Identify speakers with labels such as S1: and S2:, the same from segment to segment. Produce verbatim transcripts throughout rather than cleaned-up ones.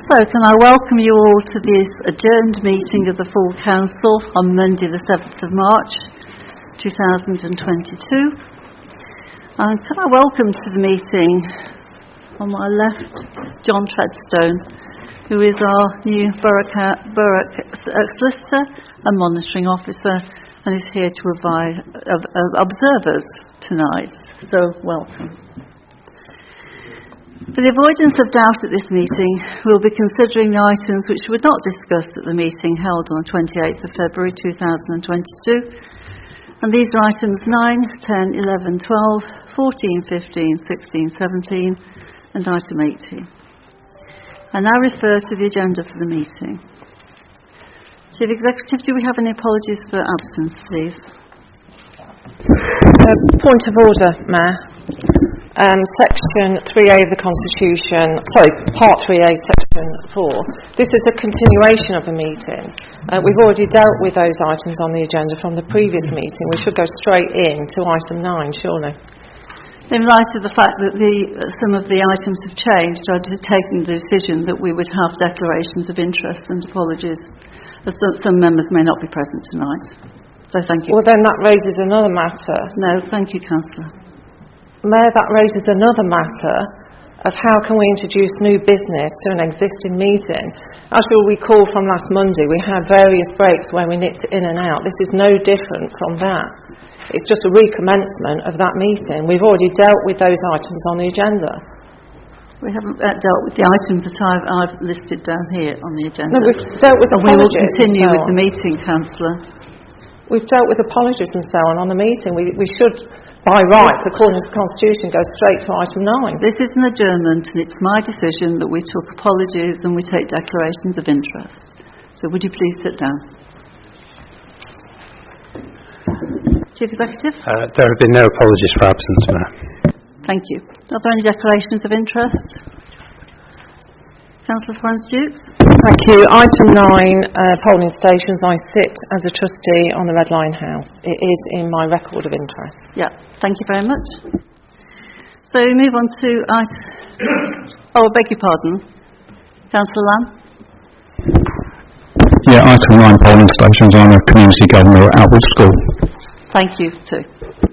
S1: So, can I welcome you all to this adjourned meeting of the full council on Monday the seventh of March two thousand twenty-two. And can I welcome to the meeting on my left John Treadstone, who is our new borough, borough solicitor and monitoring officer, and is here to provide uh, uh, observers tonight. So, welcome. For the avoidance of doubt at this meeting, we'll be considering the items which were not discussed at the meeting held on the twenty-eighth of February two thousand twenty-two. And these are items nine, ten, eleven, twelve, fourteen, fifteen, sixteen, seventeen and item eighteen. I now refer to the agenda for the meeting. Chief Executive, do we have any apologies for absence, please?
S2: Uh, point of order, Mayor. Um, section three A of the Constitution, sorry, Part three A, Section four. This is a continuation of the meeting. Uh, we've already dealt with those items on the agenda from the previous meeting. We should go straight in to item nine, surely.
S1: In light of the fact that the, uh, some of the items have changed, I've taken the decision that we would have declarations of interest and apologies, as some, some members may not be present tonight. So thank you.
S2: Well, then that raises another matter.
S1: No, thank you, Councillor.
S2: Mayor, that raises another matter of how can we introduce new business to an existing meeting. As you'll recall from last Monday, we had various breaks where we nipped in and out. This is no different from that. It's just a recommencement of that meeting. We've already dealt with those items on the agenda.
S1: We haven't uh, dealt with the items that I've, I've listed down here on the agenda.
S2: No, we've dealt with
S1: and
S2: apologies.
S1: We will continue
S2: so
S1: with the meeting, Councillor.
S2: We've dealt with apologies and so on on the meeting. We, we should, by rights, according to the Constitution, go straight to item nine.
S1: This is an adjournment, and it's my decision that we took apologies and we take declarations of interest. So would you please sit down? Chief Executive?
S3: Uh, there have been no apologies for absence, Mayor.
S1: Thank you. Are there any declarations of interest? Councillor Florence-Dukes?
S2: Thank you. Item nine, uh, polling stations. I sit as a trustee on the Red Lion House. It is in my record of interest.
S1: Yeah, thank you very much. So we move on to item... oh, I beg your pardon. Councillor Lamb?
S4: Yeah, item nine, polling stations. I'm a community governor at Outwood School.
S1: Thank you, too.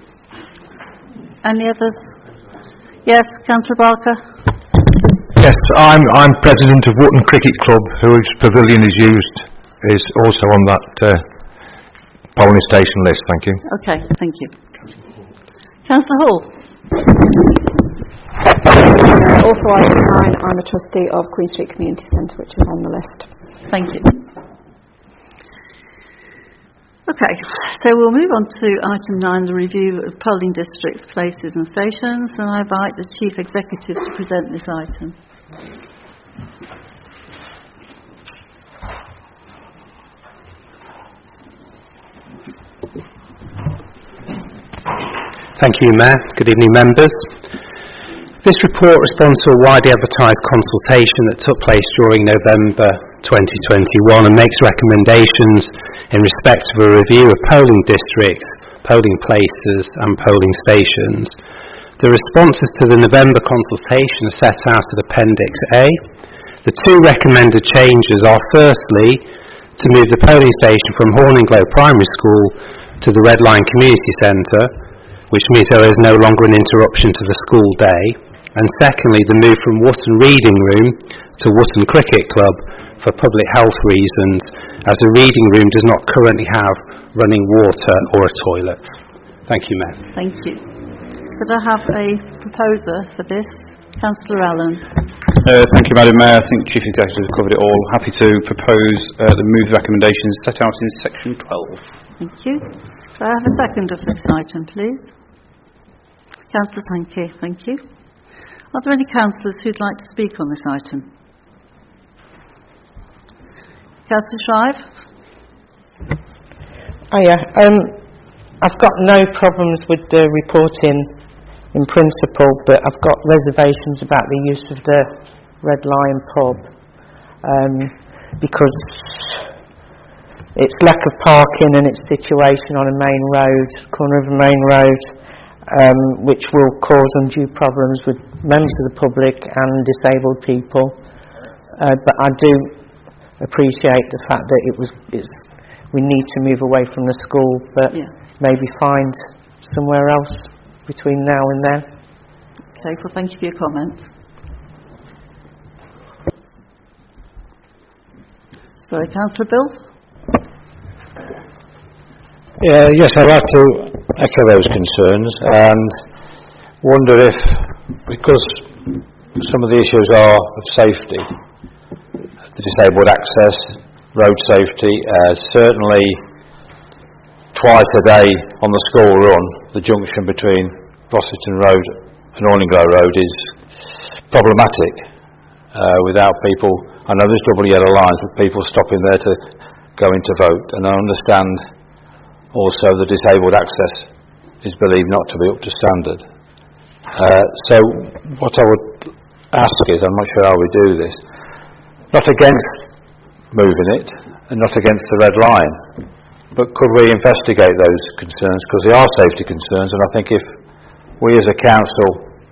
S1: Any others? Yes, Councillor Barker?
S3: Yes, I'm I'm president of Wootton Cricket Club, whose pavilion is used, is also on that uh, polling station list. Thank you.
S1: Okay, thank you. Councillor Hall.
S5: Uh, also item nine, I'm a trustee of Queen Street Community Centre, which is on the list.
S1: Thank you. Okay, so we'll move on to item nine, the review of polling districts, places and stations, and I invite the Chief Executive to present this item.
S3: Thank you, Mayor. Good evening, members. This report responds to a widely advertised consultation that took place during November twenty twenty-one and makes recommendations in respect of a review of polling districts, polling places and polling stations. The responses to the November consultation are set out at Appendix A. The two recommended changes are firstly to move the polling station from Horninglow Primary School to the Red Lion Community Centre, which means there is no longer an interruption to the school day, and secondly the move from Wootton Reading Room to Wootton Cricket Club for public health reasons, as the reading room does not currently have running water or a toilet. Thank you, Mayor.
S1: Thank you. Could I have a proposer for this? Councillor Allen.
S4: Uh, thank you, Madam Mayor. I think Chief Executive has covered it all. Happy to propose uh, the move recommendations set out in Section twelve.
S1: Thank you. Could I have a second of this item, please? Councillor Sankey, thank you. Are there any councillors who'd like to speak on this item? Councillor Shrive?
S6: Oh yeah, um, I've got no problems with the reporting in principle, but I've got reservations about the use of the Red Lion pub um, because its lack of parking and its situation on a main road, corner of a main road, um, which will cause undue problems with members of the public and disabled people. uh, but I do appreciate the fact that it was it's we need to move away from the school, but
S1: Yeah.
S6: maybe find somewhere else between now and then.
S1: Okay, well, thank you for your comments. Sorry, Councillor Bill?
S7: Yeah, yes, I'd like to echo those concerns and wonder if, because some of the issues are of safety, the disabled access, road safety, uh, certainly twice a day on the school run, the junction between Rossington Road and Horninglow Road is problematic uh, without people. I know there's double yellow lines with people stopping there to go in to vote, and I understand also the disabled access is believed not to be up to standard. Uh, so what I would ask is, I'm not sure how we do this, not against moving it and not against the red line, but could we investigate those concerns, because they are safety concerns, and I think if we as a council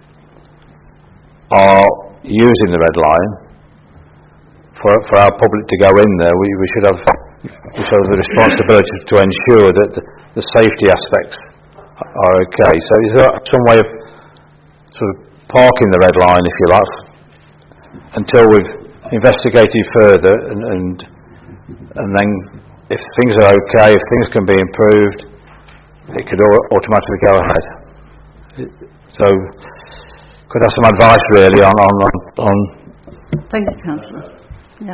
S7: are using the red line for, for our public to go in there, we, we should have we should have the responsibility to ensure that the, the safety aspects are okay. So is there some way of sort of parking the red line, if you like, until we've investigated further, and, and and then if things are okay, if things can be improved, it could au- automatically go ahead. So could have some advice really on on, on, on
S1: Thank you, Councillor. Yeah.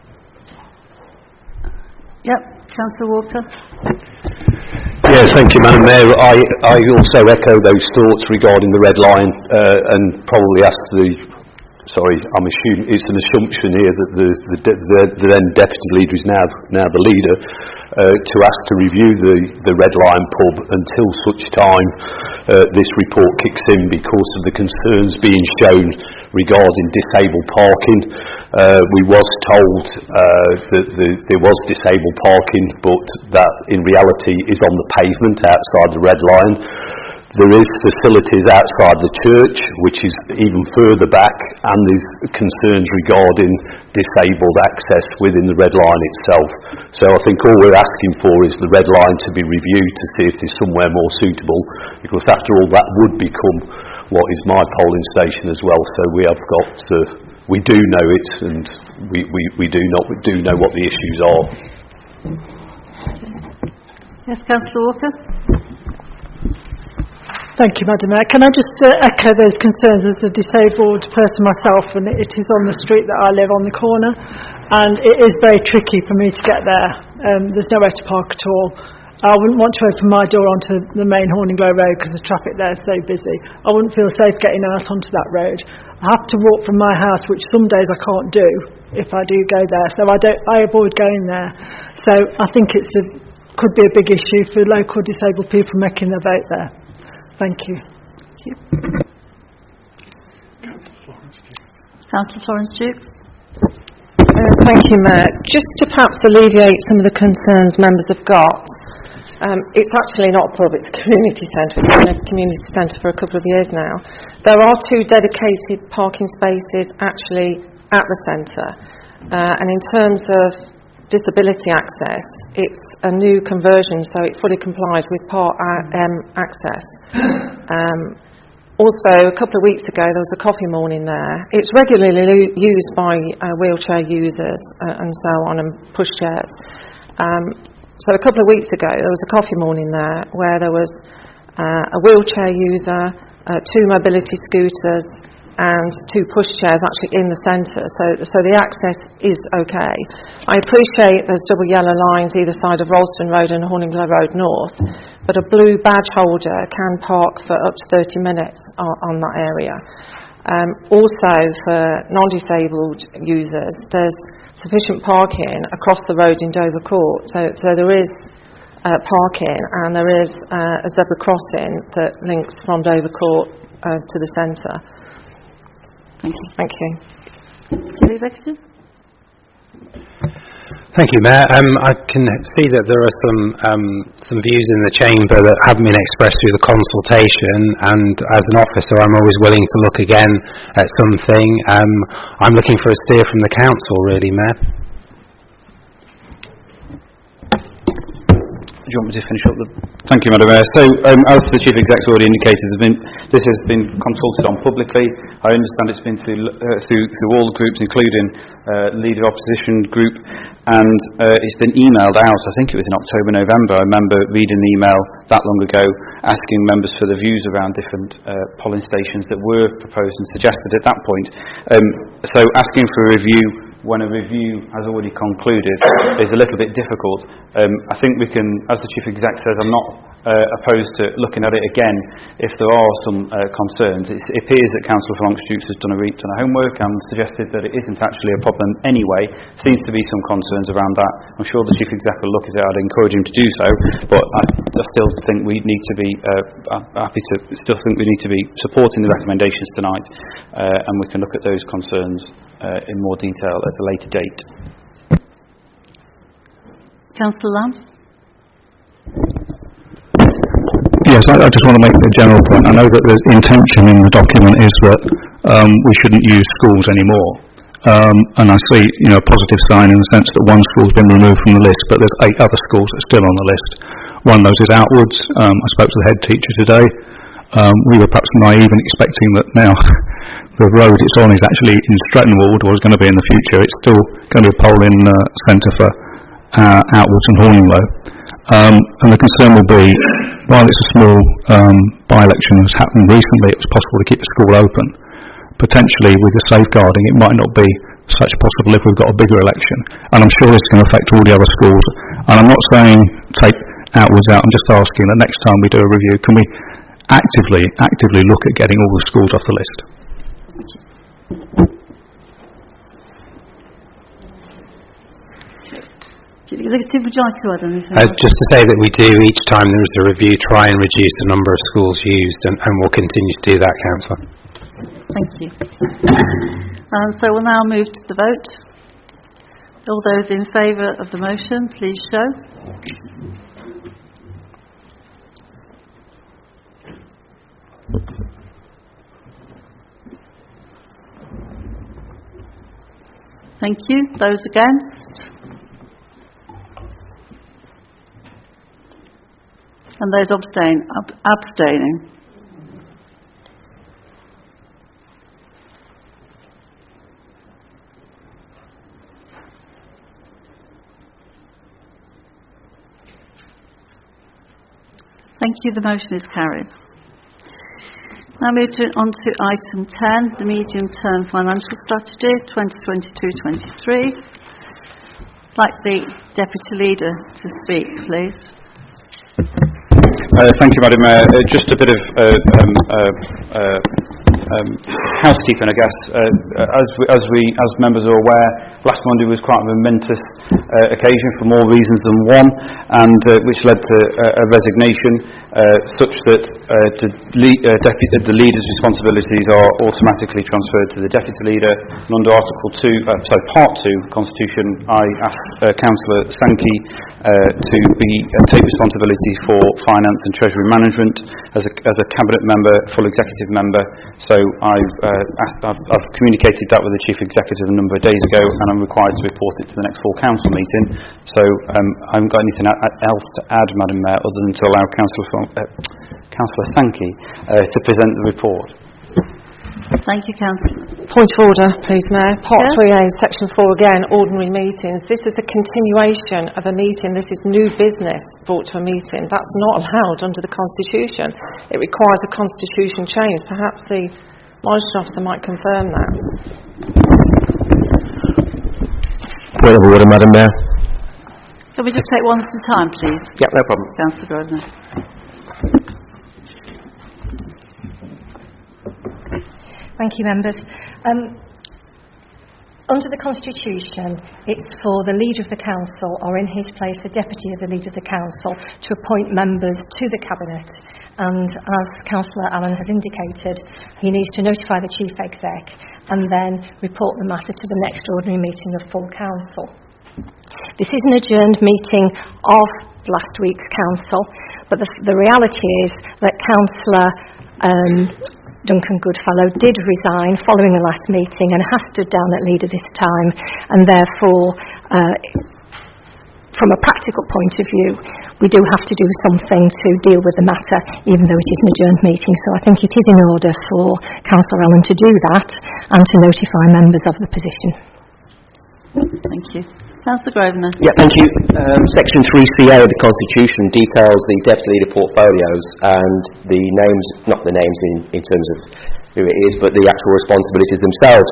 S1: Yep, Councillor Walker.
S8: Yes, thank you, Madam Mayor. I, I also echo those thoughts regarding the red line, uh, and probably ask the Sorry, I'm assuming it's an assumption here that the, the, the, the then deputy leader is now now the leader, uh, to ask to review the, the Red Lion pub until such time uh, this report kicks in, because of the concerns being shown regarding disabled parking. Uh, we was told uh, that the, there was disabled parking, but that in reality is on the pavement outside the Red Lion. There is facilities outside the church, which is even further back, and there's concerns regarding disabled access within the Red Line itself. So I think all we're asking for is the Red Line to be reviewed to see if there's somewhere more suitable, because after all that would become what is my polling station as well. So we have got, uh, we do know it, and we, we, we do not we do know what the issues are.
S1: Yes, Councillor Walker.
S9: Thank you, Madam Mayor. Can I just uh, echo those concerns as a disabled person myself, and it is on the street that I live on the corner, and it is very tricky for me to get there. Um, there's nowhere to park at all. I wouldn't want to open my door onto the main Horninglow Road because the traffic there is so busy. I wouldn't feel safe getting out onto that road. I have to walk from my house, which some days I can't do if I do go there, so I don't. I avoid going there. So I think it's a could be a big issue for local disabled people making their vote there. Thank you.
S1: Thank you. Councillor Florence Dukes.
S2: Uh, thank you, Mayor. Just to perhaps alleviate some of the concerns members have got, um, it's actually not a pub, it's a community centre. It's been a community centre for a couple of years now. There are two dedicated parking spaces actually at the centre, uh, and in terms of disability access, it's a new conversion, so it fully complies with Part M access. Um, also, a couple of weeks ago, there was a coffee morning there. It's regularly used by uh, wheelchair users uh, and so on, and pushchairs. Um, so a couple of weeks ago, there was a coffee morning there where there was uh, a wheelchair user, uh, two mobility scooters, and two pushchairs actually in the centre, so so the access is okay. I appreciate there's double yellow lines either side of Ralston Road and Horninglow Road North, but a blue badge holder can park for up to thirty minutes on, on that area. Um, also, for non-disabled users, there's sufficient parking across the road in Dover Court, so so there is uh, parking, and there is uh, a zebra crossing that links from Dover Court uh, to the centre.
S1: Thank you.
S2: Thank you.
S1: Chief Executive.
S3: Thank you, Mayor. Um, I can see that there are some um, some views in the chamber that haven't been expressed through the consultation, and as an officer I'm always willing to look again at something. Um, I'm looking for a steer from the council, really, Mayor.
S4: Do you want me to finish up the... Thank you, Madam Mayor. So, um, as the Chief Executive already indicated, has been, this has been consulted on publicly. I understand it's been through, uh, through, through all the groups, including uh, Leader Opposition Group, and uh, it's been emailed out, I think it was in October, November. I remember reading the email that long ago, asking members for their views around different uh, polling stations that were proposed and suggested at that point. Um, so, asking for a review when a review has already concluded is a little bit difficult. Um, I think we can, as the Chief Exec says, I'm not uh, opposed to looking at it again if there are some uh, concerns. It's, it appears that Councillor Flonk-Stokes has done a read, done a homework and suggested that it isn't actually a problem anyway. Seems to be some concerns around that. I'm sure the Chief Exec will look at it. I'd encourage him to do so, but I, I still think we need to be uh, happy to still think we need to be supporting the recommendations tonight, uh, and we can look at those concerns uh, in more detail at a later date.
S1: Councillor Lamb?
S10: Yes, I, I just want to make a general point. I know that the intention in the document is that um, we shouldn't use schools anymore. Um, and I see, you know, a positive sign in the sense that one school's been removed from the list, but there's eight other schools that are still on the list. One of those is Outwards. Um, I spoke to the head teacher today. Um, we were perhaps naive in expecting that now the road it's on is actually in Stretton Ward, or is going to be in the future. It's still going to be a polling uh, centre for uh, Outwards and Horninglow. Um, and the concern will be, while it's a small um, by-election that's happened recently, it was possible to keep the school open. Potentially, with the safeguarding, it might not be such possible if we've got a bigger election. And I'm sure this is going to affect all the other schools. And I'm not saying take Outwards out, I'm just asking that next time we do a review, can we actively, actively look at getting all the schools off the list?
S1: Executive, would you like to add anything?
S3: Uh, just to say that we do, each time there is a review, try and reduce the number of schools used, and, and we'll continue to do that, Councillor.
S1: Thank you. And so we'll now move to the vote. All those in favour of the motion, please show. Thank you. Those against? And those abstain, ab- abstaining? Thank you. The motion is carried. Now move to, on to item ten, the medium-term financial strategy twenty twenty-two twenty-three. I'd like the Deputy Leader to speak, please.
S4: Uh, thank you, Madam Mayor. Uh, just a bit of uh, um, uh, uh, um, housekeeping, I guess. Uh, as, we, as we, as members are aware, last Monday was quite a momentous uh, occasion for more reasons than one, and uh, which led to uh, a resignation, uh, such that uh, the, le- uh, deputy, the leader's responsibilities are automatically transferred to the deputy leader. And under Article two, uh, sorry, Part two Constitution, I asked uh, Councillor Sankey uh, to be uh, take responsibility for finance and treasury management as a, as a cabinet member, full executive member. So I've, uh, asked, I've, I've communicated that with the Chief Executive a number of days ago, and I'm required to report it to the next full council meeting. So um, I haven't got anything else to add, Madam Mayor, other than to allow Councillor, uh, Councillor Sankey uh, to present the report.
S1: Thank you, Councillor.
S2: Point of order, please, Mayor. Part
S1: Yeah.
S2: three A, Section four again, ordinary meetings. This is a continuation of a meeting. This is new business brought to a meeting. That's not allowed under the Constitution. It requires a Constitution change. Perhaps the Monitoring Officer might confirm that.
S7: Point of order, Madam Mayor.
S1: Can we just take one at a time, please?
S7: Yep, no problem.
S1: Councillor Grodner.
S11: Thank you, members. Um, under the Constitution, it's for the Leader of the Council, or in his place the Deputy of the Leader of the Council, to appoint members to the Cabinet. And as Councillor Allen has indicated, he needs to notify the Chief Exec and then report the matter to the next ordinary meeting of full Council. This is an adjourned meeting of last week's council, but the, the reality is that Councillor um, Duncan Goodfellow did resign following the last meeting and has stood down at leader this time, and therefore uh, from a practical point of view we do have to do something to deal with the matter, even though it is an adjourned meeting. So I think it is in order for Councillor Allen to do that and to notify members of the position.
S1: Thank you. Councillor Grosvenor.
S12: Yeah, thank you. Um, Section three C A of the Constitution details the deputy leader portfolios and the names, not the names in, in terms of who it is, but the actual responsibilities themselves.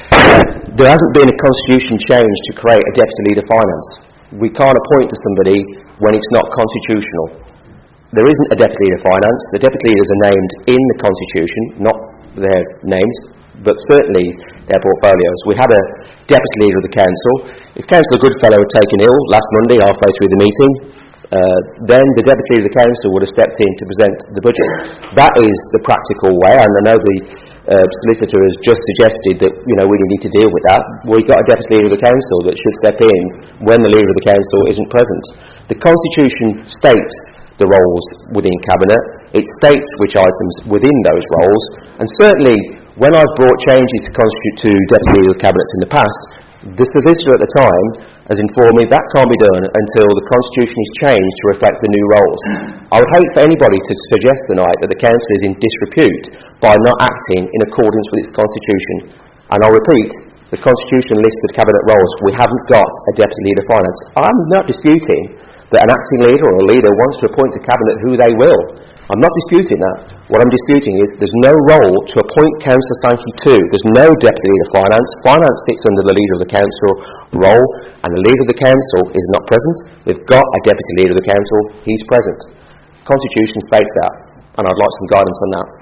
S12: There hasn't been a constitution change to create a deputy leader finance. We can't appoint to somebody when it's not constitutional. There isn't a deputy leader finance. The deputy leaders are named in the Constitution, not their names, but certainly their portfolios. We had a deputy leader of the council. If Councillor Goodfellow had taken ill last Monday halfway through the meeting, uh, then the deputy leader of the council would have stepped in to present the budget. That is the practical way, and I know the uh, solicitor has just suggested that, you know, we need to deal with that. We've got a deputy leader of the council that should step in when the leader of the council isn't present. The Constitution states the roles within Cabinet. It states which items within those roles, and certainly when I've brought changes to constitute to deputy leader of cabinets in the past, the solicitor at the time has informed me that can't be done until the Constitution is changed to reflect the new roles. I would hate for anybody to suggest tonight that the council is in disrepute by not acting in accordance with its Constitution. And I'll repeat, the Constitution lists the cabinet roles. We haven't got a deputy leader of finance. I'm not disputing that an acting leader or a leader wants to appoint to cabinet who they will. I'm not disputing that. What I'm disputing is there's no role to appoint Councillor Sankey to. There's no deputy leader of finance. Finance sits under the leader of the council role, and the leader of the council is not present. We've got a deputy leader of the council. He's present. Constitution states that, and I'd like some guidance on that.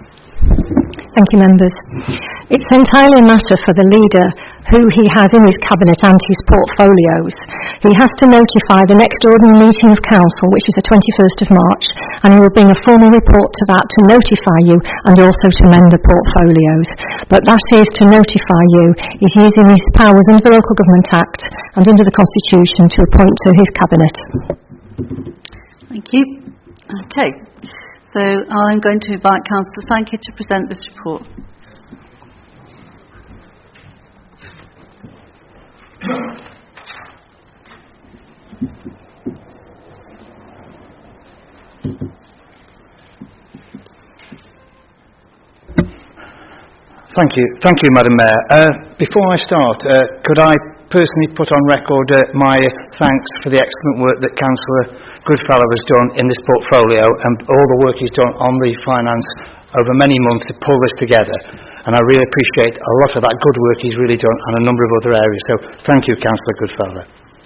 S11: Thank you, members. It's entirely a matter for the leader who he has in his cabinet and his portfolios. He has to notify the next ordinary meeting of council, which is the twenty-first of March, and he will bring a formal report to that to notify you and also to amend the portfolios. But that is to notify you. It is in his powers under the Local Government Act and under the Constitution to appoint to his cabinet.
S1: Thank you. Okay. So I'm going to invite Councillor Sankey to present this report.
S13: Thank you, thank you, Madam Mayor. Uh, before I start, uh, could I personally put on record uh, my thanks for the excellent work that Councillor Goodfellow has done in this portfolio and all the work he's done on the finance over many months to pull this together. And I really appreciate a lot of that good work he's really done on a number of other areas. So thank you, Councillor Goodfellow.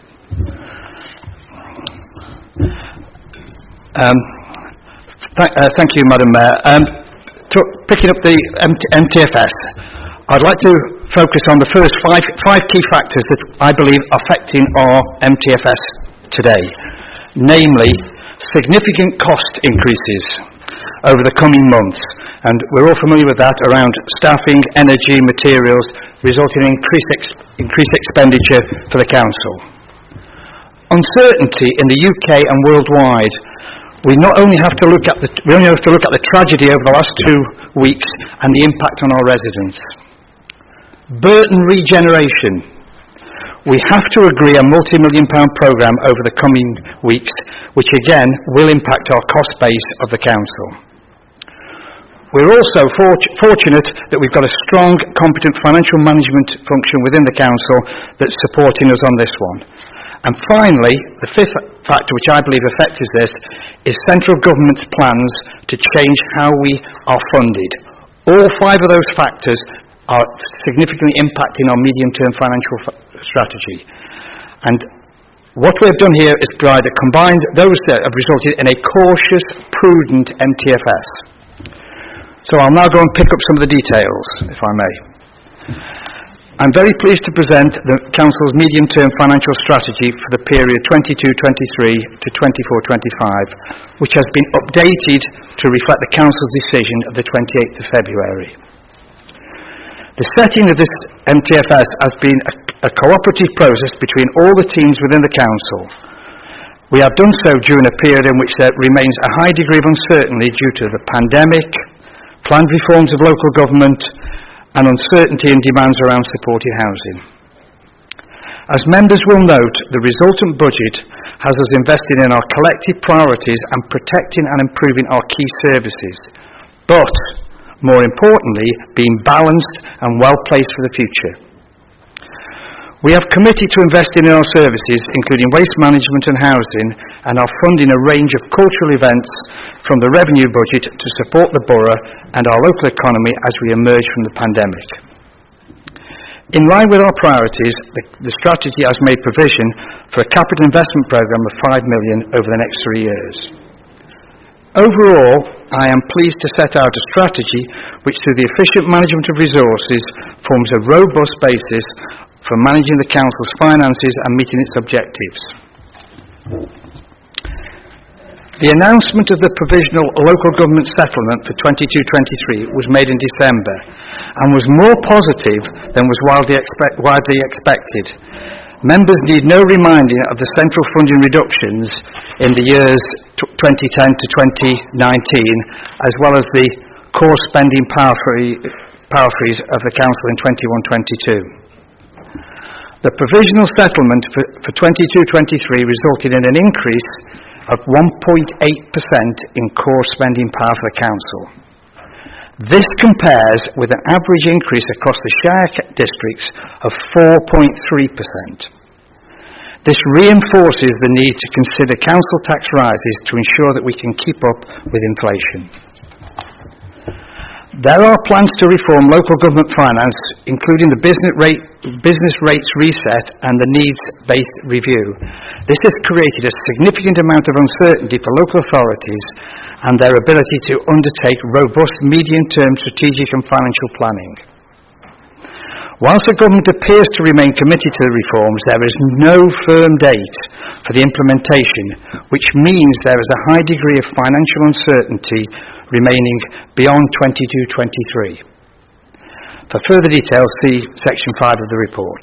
S13: Um, th- uh, thank you, Madam Mayor. Um, to, picking up the M T F S, I'd like to focus on the first five, five key factors that I believe are affecting our M T F S today, namely significant cost increases over the coming months, and we're all familiar with that, around staffing, energy, materials, resulting in increased, ex- increased expenditure for the Council. Uncertainty in the U K and worldwide. We not only have to look at the we only have to look at the tragedy over the last two weeks and the impact on our residents. Burton regeneration. We have to agree a multi-million pound programme over the coming weeks, which again will impact our cost base of the Council. We're also fort- fortunate that we've got a strong, competent financial management function within the Council that's supporting us on this one. And finally, the fifth factor which I believe affects this is central government's plans to change how we are funded. All five of those factors are significantly impacting our medium-term financial f- strategy. And what we've done here is provide a combined, those that have resulted in a cautious, prudent M T F S. So I'll now go and pick up some of the details, if I may. I'm very pleased to present the Council's medium-term financial strategy for the period twenty-two twenty-three to twenty-four twenty-five, which has been updated to reflect the Council's decision of the twenty-eighth of February. The setting of this M T F S has been a, a cooperative process between all the teams within the Council. We have done so during a period in which there remains a high degree of uncertainty due to the pandemic, planned reforms of local government, and uncertainty in demands around supported housing. As members will note, the resultant budget has us invested in our collective priorities and protecting and improving our key services, but, more importantly, being balanced and well placed for the future. We have committed to investing in our services, including waste management and housing, and are funding a range of cultural events from the revenue budget to support the borough and our local economy as we emerge from the pandemic. In line with our priorities, the, the strategy has made provision for a capital investment programme of five million pounds over the next three years. Overall, I am pleased to set out a strategy which, through the efficient management of resources, forms a robust basis for managing the Council's finances and meeting its objectives. The announcement of the provisional local government settlement for twenty-two twenty-three was made in December and was more positive than was widely, expect, widely expected. Members need no reminding of the central funding reductions in the years twenty ten to twenty nineteen, as well as the core spending power freeze of the Council in twenty-one twenty-two. The provisional settlement for, for twenty-two twenty-three resulted in an increase of one point eight percent in core spending power for the Council. This compares with an average increase across the Shire districts of four point three percent. This reinforces the need to consider council tax rises to ensure that we can keep up with inflation. There are plans to reform local government finance, including the business, rate, business rates reset and the needs-based review. This has created a significant amount of uncertainty for local authorities and their ability to undertake robust medium-term strategic and financial planning. Whilst the government appears to remain committed to the reforms, there is no firm date for the implementation, which means there is a high degree of financial uncertainty remaining beyond twenty-two twenty-three. For further details, see section five of the report.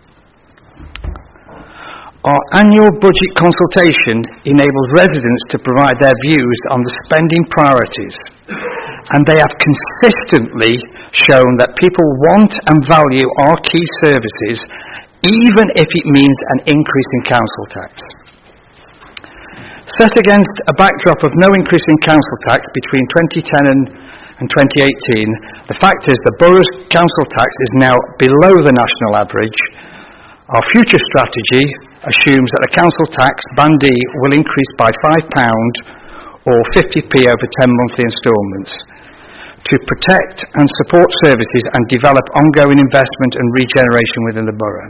S13: Our annual budget consultation enables residents to provide their views on the spending priorities, and they have consistently shown that people want and value our key services, even if it means an increase in council tax. Set against a backdrop of no increase in council tax between twenty ten and, and twenty eighteen, the fact is the borough's council tax is now below the national average. Our future strategy assumes that the council tax, Band D, will increase by five pounds or fifty p over ten monthly instalments to protect and support services and develop ongoing investment and regeneration within the borough.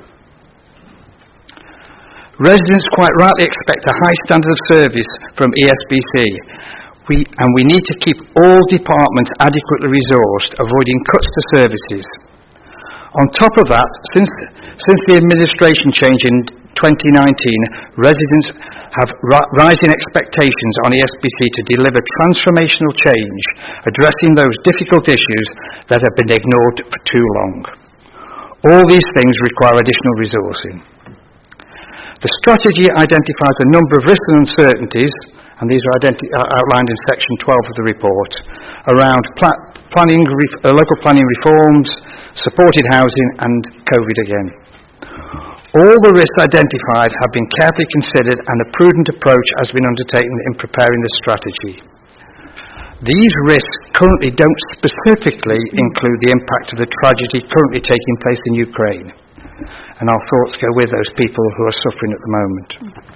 S13: Residents quite rightly expect a high standard of service from E S B C, we, and we need to keep all departments adequately resourced, avoiding cuts to services. On top of that, since, since the administration change in twenty nineteen, residents have ri- rising expectations on E S B C to deliver transformational change, addressing those difficult issues that have been ignored for too long. All these things require additional resourcing. The strategy identifies a number of risks and uncertainties, and these are, identi- are outlined in section twelve of the report, around pla- planning, re- uh, local planning reforms, supported housing and COVID again. All the risks identified have been carefully considered and a prudent approach has been undertaken in preparing the strategy. These risks currently don't specifically include the impact of the tragedy currently taking place in Ukraine, and our thoughts go with those people who are suffering at the moment.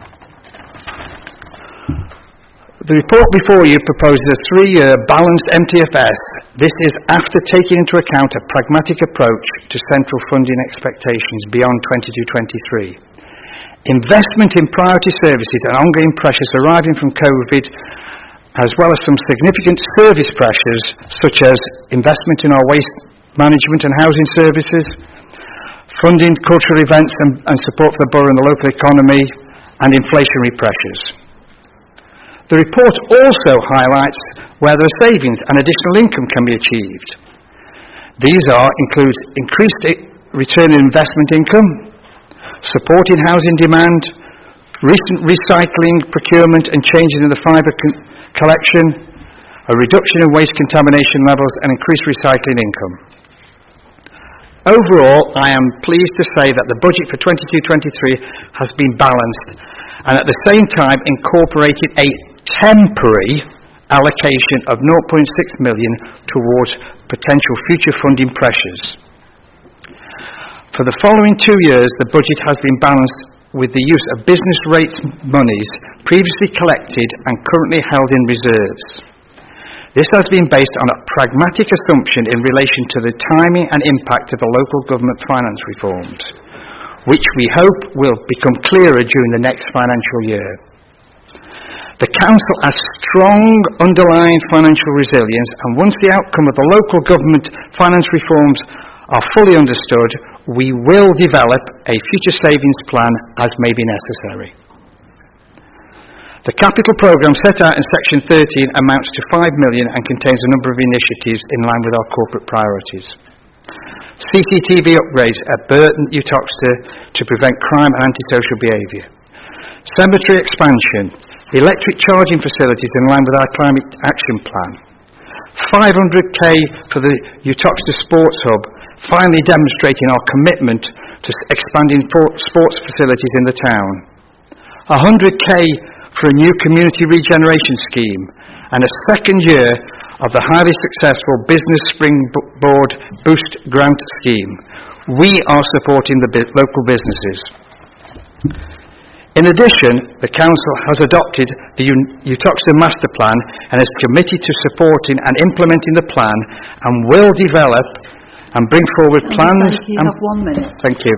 S13: The report before you proposes a three-year balanced M T F S. This is after taking into account a pragmatic approach to central funding expectations beyond twenty-two twenty-three. Investment in priority services and ongoing pressures arising from COVID, as well as some significant service pressures, such as investment in our waste management and housing services, funding cultural events and, and support for the borough and the local economy, and inflationary pressures. The report also highlights where there are savings and additional income can be achieved. These are include increased return on investment income, supporting housing demand, recent recycling, procurement and changes in the fibre con- collection, a reduction in waste contamination levels and increased recycling income. Overall, I am pleased to say that the budget for twenty-two twenty-three has been balanced and at the same time incorporated a temporary allocation of zero point six million towards potential future funding pressures. For the following two years, the budget has been balanced with the use of business rates monies previously collected and currently held in reserves. This has been based on a pragmatic assumption in relation to the timing and impact of the local government finance reforms, which we hope will become clearer during the next financial year. The Council has strong underlying financial resilience, and once the outcome of the local government finance reforms are fully understood, we will develop a future savings plan as may be necessary. The capital programme set out in section thirteen amounts to five million and contains a number of initiatives in line with our corporate priorities. C C T V upgrades at Burton, Uttoxeter to prevent crime and antisocial behaviour. Cemetery expansion. Electric charging facilities in line with our climate action plan. five hundred k for the Uttoxeter Sports Hub, finally demonstrating our commitment to expanding sports facilities in the town. one hundred k for a new community regeneration scheme and a second year of the highly successful Business Springboard Boost Grant scheme. We are supporting the bi- local businesses. In addition, the Council has adopted the Uttoxeter Master Plan and is committed to supporting and implementing the plan and will develop and bring forward plans.
S1: Thank you. You have one minute.
S13: Thank you.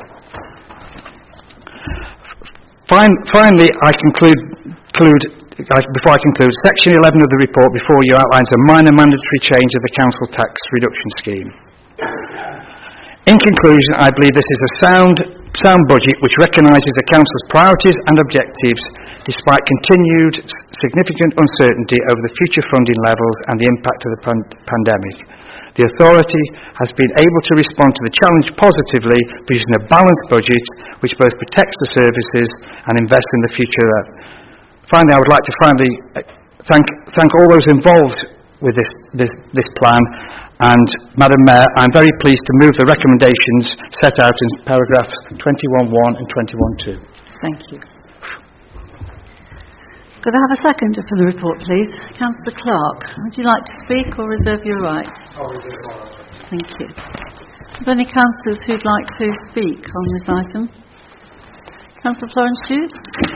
S13: Fin- finally, I conclude, conclude I, before I conclude, Section eleven of the report before you outlines a minor mandatory change of the Council tax reduction scheme. In conclusion, I believe this is a sound, sound budget which recognises the Council's priorities and objectives despite continued significant uncertainty over the future funding levels and the impact of the pan- pandemic. The authority has been able to respond to the challenge positively, producing a balanced budget which both protects the services and invests in the future. Finally, I would like to finally thank, thank all those involved with this, this, this plan, and Madam Mayor, I'm very pleased to move the recommendations set out in paragraphs twenty-one point one and twenty-one point two.
S1: Thank you. Could I have a seconder for the report, please? Councillor Clark, would you like to speak or reserve your right?
S14: I'll reserve my right.
S1: Thank you. Are there any councillors who'd like to speak on this item? Councillor Florence Hughes.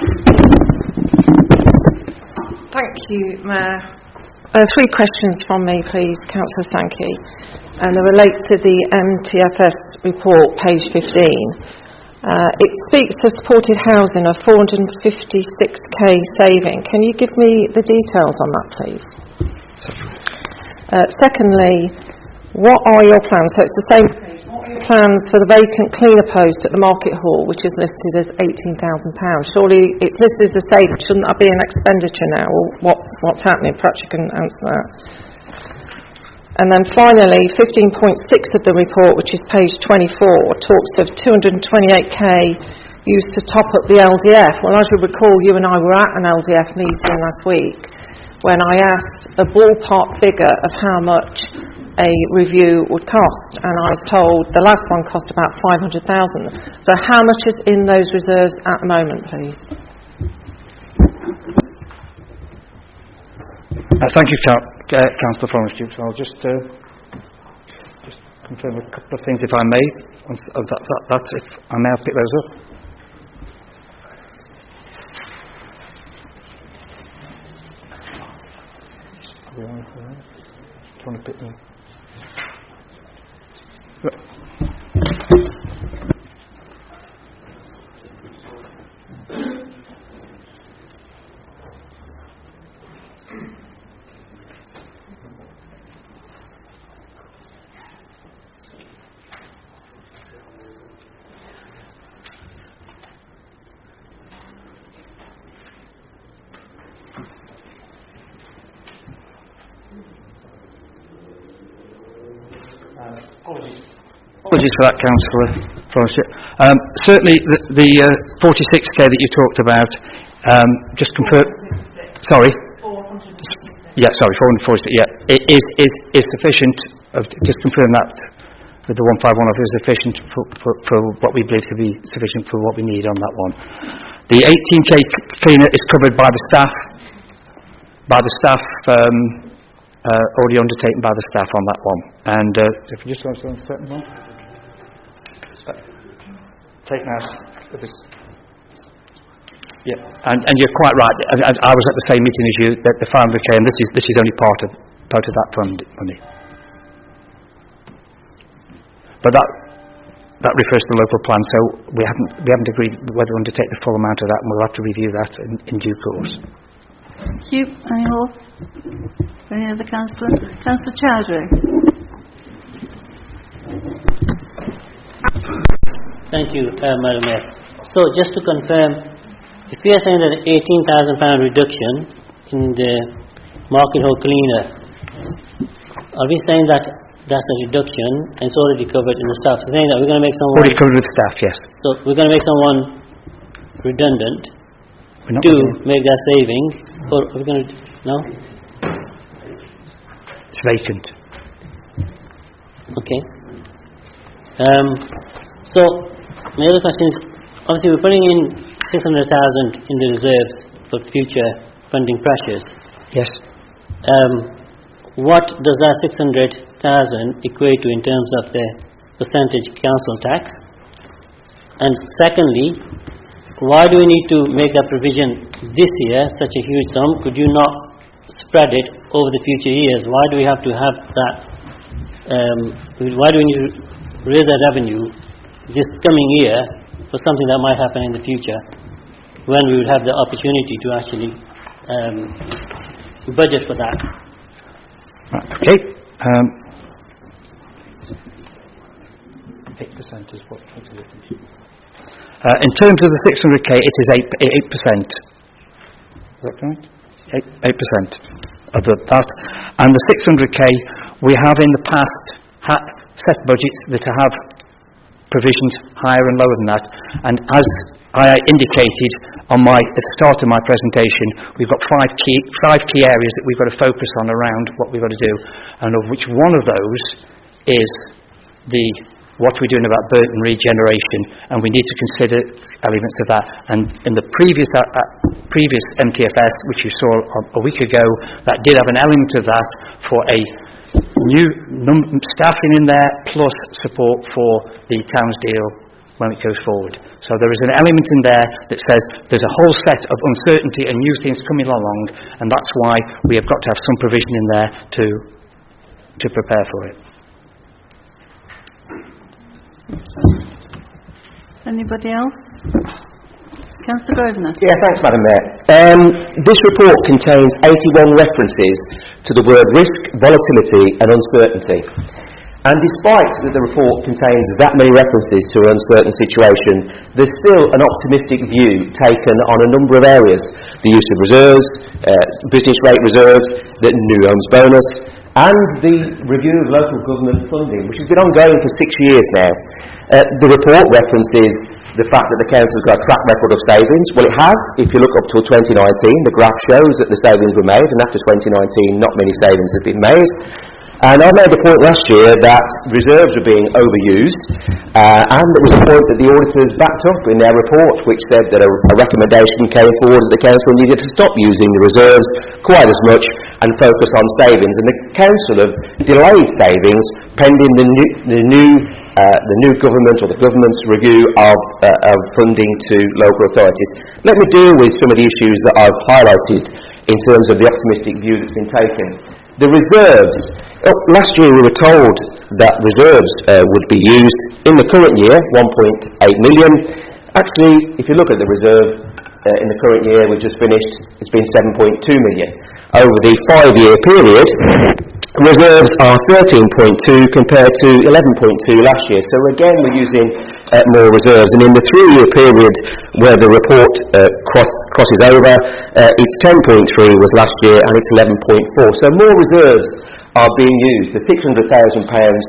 S2: Thank you, Mayor. Uh, three questions from me, please, Councillor Sankey, and they relate to the M T F S report, page fifteen. Uh, it speaks to supported housing of four hundred fifty-six k saving. Can you give me the details on that, please? Uh, secondly, what are your plans? So it's the same page. What are your plans for the vacant cleaner post at the Market Hall, which is listed as eighteen thousand pounds? Surely it's listed as a saving. Shouldn't that be an expenditure now? Or what's, what's happening? Perhaps you can answer that. And then finally, fifteen point six of the report, which is page twenty-four, talks of two hundred twenty-eight k used to top up the L D F. Well, as you recall, you and I were at an L D F meeting last week when I asked a ballpark figure of how much a review would cost, and I was told the last one cost about five hundred thousand. So how much is in those reserves at the moment, please?
S13: Uh, thank you, Cal- uh, Councillor Florence Dukes. I'll just, uh, just confirm a couple of things, if I may. Once, uh, that, that, that's if I may, I'll pick those up. Do you want to pick them? Apologies for that, Councillor Forrester. Um, certainly, the, the uh, forty-six K that you talked about, um, just confirm. Sorry. Yeah, sorry, four hundred forty-six. Yeah, it is is is sufficient. Of, just confirm that with the one five one is sufficient for, for, for what we believe to be sufficient for what we need on that one. The eighteen K cleaner is covered by the staff, by the staff. Um, uh, already undertaken by the staff on that one. And uh, if you just want to say on the second one. Taken out. Yeah, and, and you're quite right. I, I was at the same meeting as you, that the five hundred K, and this is this is only part of part of that fund money. But that that refers to the local plan, so we haven't we haven't agreed whether to undertake the full amount of that, and we'll have to review that in, in due course.
S1: Thank you. Any more? Any other councillor? Councillor Chowdhury.
S14: Thank you, uh, Madam Mayor. So, just to confirm, if we are saying that eighteen thousand pound reduction in the market hall cleaner, are we saying that that's a reduction and it's already covered in the staff? So, saying that we're going to make someone
S13: already covered with staff, yes.
S14: So, we're going to make someone redundant to
S13: doing.
S14: make that saving, or are we going to no?
S13: It's vacant.
S14: Okay. Um, so, my other question is, obviously we're putting in six hundred thousand in the reserves for future funding pressures.
S13: Yes.
S14: Um, what does that six hundred thousand equate to in terms of the percentage council tax? And secondly, why do we need to make that provision this year, such a huge sum? Could you not spread it over the future years? Why do we have to have that? Um, why do we need to raise that revenue this coming year for something that might happen in the future, when we would have the opportunity to actually um, budget for that?
S13: Right, okay. Um, eight percent is what? Uh, in terms of the six hundred K, it is eight percent. Is that right? eight percent of the, that. And the six hundred K, we have in the past ha- set budgets that have provisions higher and lower than that. And as I indicated on my, at the start of my presentation, we've got five key, five key areas that we've got to focus on around what we've got to do, and of which one of those is the what we're doing about Burton regeneration, and we need to consider elements of that. And in the previous uh, uh, previous M T F S, which you saw a, a week ago, that did have an element of that for a new num- staffing in there, plus support for the Townsdeal when it goes forward. So there is an element in there that says there's a whole set of uncertainty and new things coming along, and that's why we have got to have some provision in there to to prepare for it.
S1: Anybody else? Councillor Grosvenor.
S12: Yeah, thanks, Madam Mayor. Um, this report contains eighty-one references to the word risk, volatility and uncertainty. And despite that the report contains that many references to an uncertain situation, there's still an optimistic view taken on a number of areas. The use of reserves, uh, business rate reserves, the new homes bonus, and the review of local government funding, which has been ongoing for six years now. Uh, the report references the fact that the council's got a track record of savings. Well, it has. If you look up till twenty nineteen, the graph shows that the savings were made, and after twenty nineteen, not many savings have been made. And I made the point last year that reserves were being overused, uh, and it was a point that the auditors backed up in their report, which said that a, a recommendation came forward that the council needed to stop using the reserves quite as much and focus on savings. And the council have delayed savings pending the new, the new, uh, the new government or the government's review of, uh, of funding to local authorities. Let me deal with some of the issues that I've highlighted in terms of the optimistic view that's been taken. The reserves. Oh, last year we were told that reserves uh, would be used in the current year, one point eight million. Actually, if you look at the reserve uh, in the current year we've just finished, it's been seven point two million. Over the five-year period, reserves are thirteen point two compared to eleven point two last year. So again, we're using uh, more reserves. And in the three-year period where the report uh, cross, crosses over, uh, it's ten point three was last year and it's eleven point four. So more reserves are being used. The six hundred thousand pounds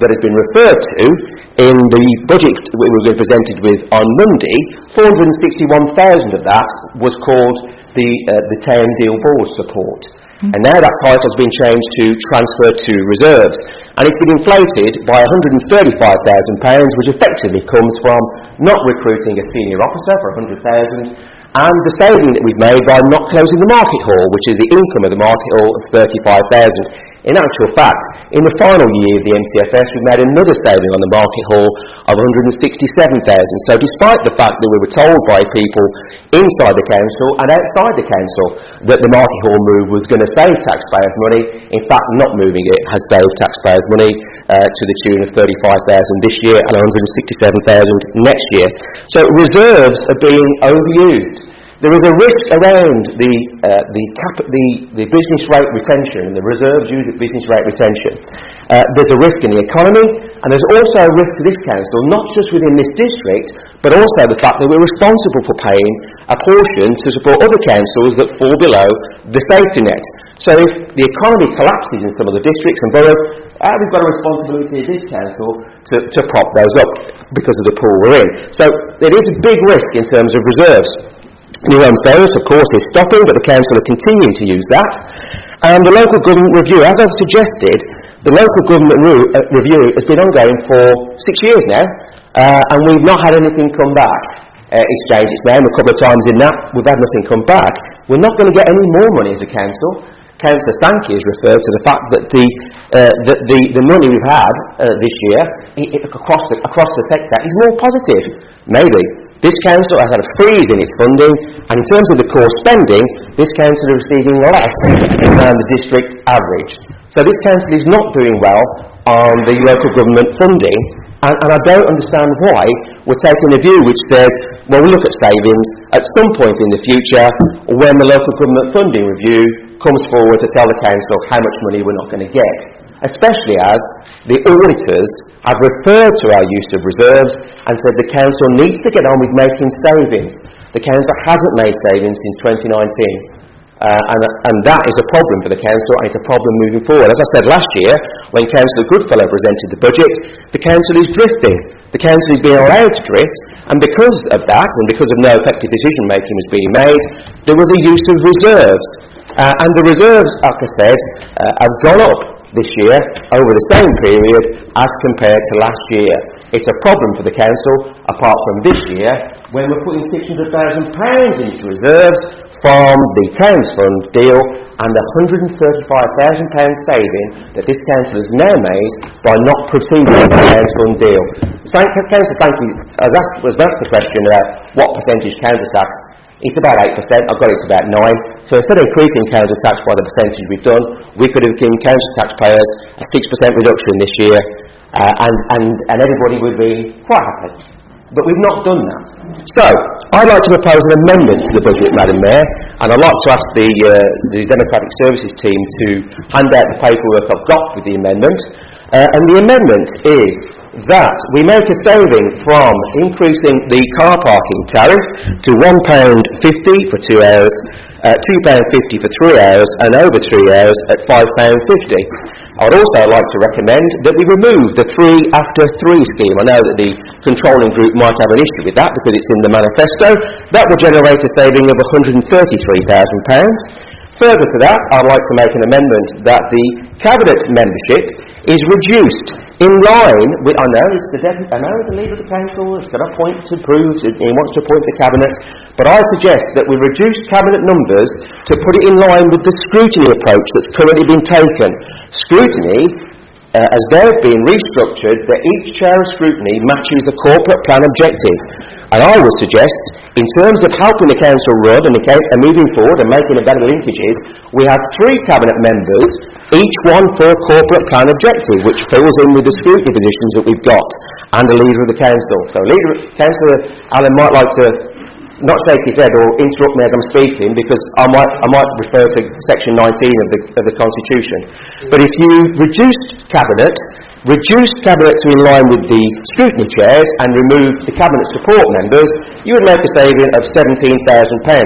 S12: that has been referred to in the budget we were presented with on Monday, four hundred sixty-one thousand of that was called the, uh, the Town Deal Board support. And now that title has been changed to Transfer to Reserves. And it's been inflated by one hundred thirty-five thousand pounds, which effectively comes from not recruiting a senior officer for one hundred thousand pounds, and the saving that we've made by not closing the market hall, which is the income of the market hall of thirty-five thousand pounds. In actual fact, in the final year of the M T F S, we've made another saving on the market hall of one hundred sixty-seven thousand pounds. So despite the fact that we were told by people inside the council and outside the council that the market hall move was going to save taxpayers money, in fact not moving it has saved taxpayers money uh, to the tune of thirty-five thousand pounds this year and one hundred sixty-seven thousand pounds next year. So reserves are being overused. There is a risk around the, uh, the, cap- the, the business rate retention, the reserves used at business rate retention. Uh, there's a risk in the economy, and there's also a risk to this council, not just within this district, but also the fact that we're responsible for paying a portion to support other councils that fall below the safety net. So if the economy collapses in some of the districts and boroughs, uh, we've got a responsibility at this council to, to prop those up because of the pool we're in. So it is a big risk in terms of reserves. New Home Sales, of course, is stopping, but the council are continuing to use that. And the local government review, as I've suggested, the local government re- uh, review has been ongoing for six years now, uh, and we've not had anything come back. Uh, it's changed its name a couple of times in that, we've had nothing come back. We're not going to get any more money as a council. Councillor Sankey has referred to the fact that the, uh, that the, the money we've had uh, this year it, it, across, the, across the sector is more positive. Maybe. This council has had a freeze in its funding, and in terms of the core spending, this council is receiving less than the district average. So this council is not doing well on the local government funding, and, and I don't understand why we're taking a view which says, well, we'll look at savings at some point in the future when the local government funding review comes forward to tell the council how much money we're not going to get, especially as the auditors have referred to our use of reserves and said the council needs to get on with making savings. The council hasn't made savings since twenty nineteen, uh, and, and that is a problem for the council, and it's a problem moving forward. As I said last year, when Councillor Goodfellow presented the budget, the council is drifting. The council is being allowed to drift, and because of that, and because of no effective decision making was being made, there was a use of reserves. Uh, and the reserves, like I said, uh, have gone up this year over the same period as compared to last year. It's a problem for the council, apart from this year, when we're putting six hundred thousand pounds into reserves from the Towns Fund deal and the one hundred thirty-five thousand pounds saving that this council has now made by not proceeding with the Towns Fund deal. Councillor Sankey has asked, was asked the question about what percentage council tax. It's about eight percent, I've got it to about nine. So instead of increasing council tax by the percentage we've done, we could have given council taxpayers a six percent reduction this year, uh, and, and, and everybody would be quite happy. But we've not done that. So, I'd like to propose an amendment to the budget, Madam Mayor, and I'd like to ask the, uh, the Democratic Services team to hand out the paperwork I've got with the amendment. Uh, and the amendment is that we make a saving from increasing the car parking tariff to one pound fifty for two hours, uh, two pounds fifty for three hours, and over three hours at five pounds fifty. I would also like to recommend that we remove the three after three scheme. I know that the controlling group might have an issue with that because it's in the manifesto. That will generate a saving of one hundred thirty-three thousand pounds. Further to that, I'd like to make an amendment that the Cabinet membership is reduced in line with, I know it's the deputy, I know the leader of the council has got a point to prove, he wants to appoint a cabinet, but I suggest that we reduce cabinet numbers to put it in line with the scrutiny approach that's currently been taken. Scrutiny, uh, as they've been restructured, that each chair of scrutiny matches the corporate plan objective. And I would suggest, in terms of helping the council run and, the, and moving forward and making a better linkages, we have three cabinet members, each one for a corporate plan objective, which fills in with the scrutiny positions that we've got, and a leader of the council. So, leader, Councillor Allen might like to not shake his head or interrupt me as I'm speaking, because I might I might refer to section nineteen of the of the Constitution. But if you reduced cabinet, reduced cabinet to in line with the scrutiny chairs, and removed the cabinet support members, you would make a saving of seventeen thousand pounds.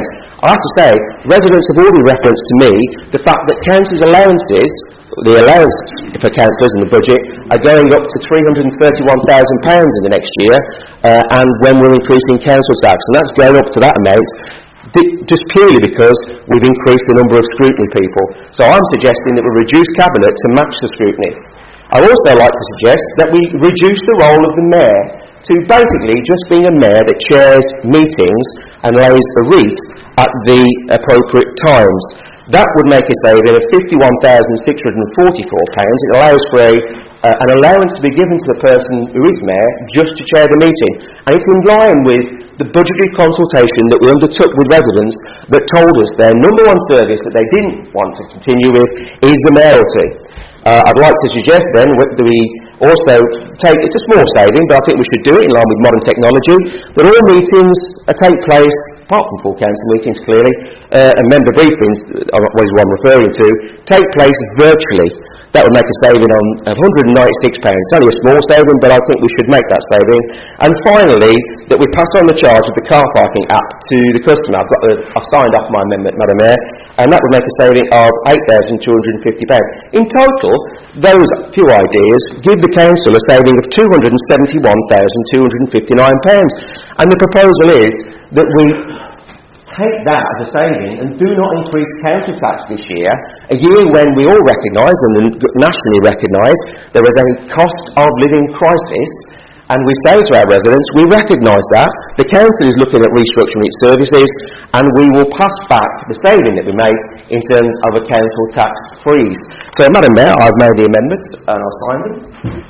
S12: I have to say, residents have already referenced to me the fact that councils' allowances, the allowance for councillors in the budget, are going up to three hundred thirty-one thousand pounds in the next year, uh, and when we're increasing council tax, and that's going up to that amount, di- just purely because we've increased the number of scrutiny people. So I'm suggesting that we reduce cabinet to match the scrutiny. I'd also like to suggest that we reduce the role of the mayor to basically just being a mayor that chairs meetings and lays a wreath at the appropriate times. That would make a saving of fifty-one thousand six hundred forty-four pounds. It allows for a, uh, an allowance to be given to the person who is mayor just to chair the meeting. And it's in line with the budgetary consultation that we undertook with residents that told us their number one service that they didn't want to continue with is the mayoralty. Uh, I'd like to suggest then that we also take, it's a small saving, but I think we should do it in line with modern technology, that all meetings uh, take place, apart from full council meetings clearly, uh, and member briefings, uh, what is what I'm referring to, take place virtually. That would make a saving on one hundred ninety-six pounds. It's only a small saving, but I think we should make that saving. And finally, that we pass on the charge of the car parking app to the customer. I've, got the, I've signed off my amendment, Madam Mayor, and that would make a saving of eight thousand two hundred fifty pounds. In total, those few ideas give the council a saving of two hundred seventy-one thousand two hundred fifty-nine pounds. And the proposal is that we take that as a saving and do not increase council tax this year, a year when we all recognise, and nationally recognise, there is a cost of living crisis, and we say to our residents, we recognise that, the council is looking at restructuring its services, and we will pass back the saving that we make in terms of a council tax freeze. So, Madam Mayor, I've made the amendments, and I'll sign them.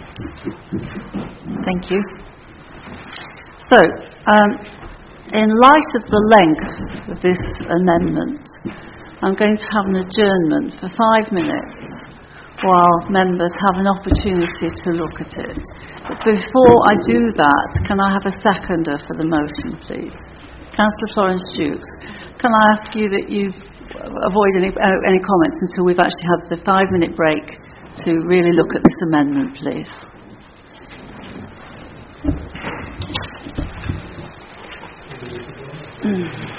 S1: Thank you. So, um, in light of the length of this amendment, I'm going to have an adjournment for five minutes while members have an opportunity to look at it. But before I do that, can I have a seconder for the motion, please? Councillor Florence Dukes, can I ask you that you avoid any, uh, any comments until we've actually had the five-minute break to really look at this amendment, please? Mm.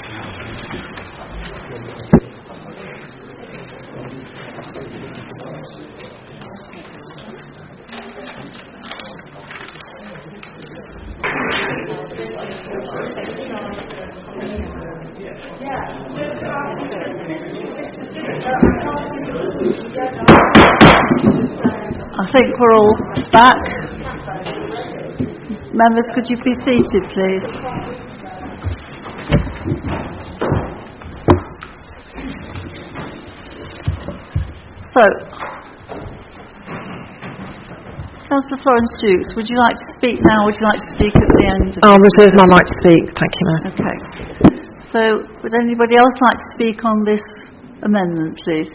S1: I think we're all back. Members, could you be seated, please? So, Councillor Florence Dukes, would you like to speak now, or would you like to speak at the end? Of
S2: I'll reserve my right to speak. Thank you, Mayor.
S1: Okay. So, would anybody else like to speak on this amendment, please?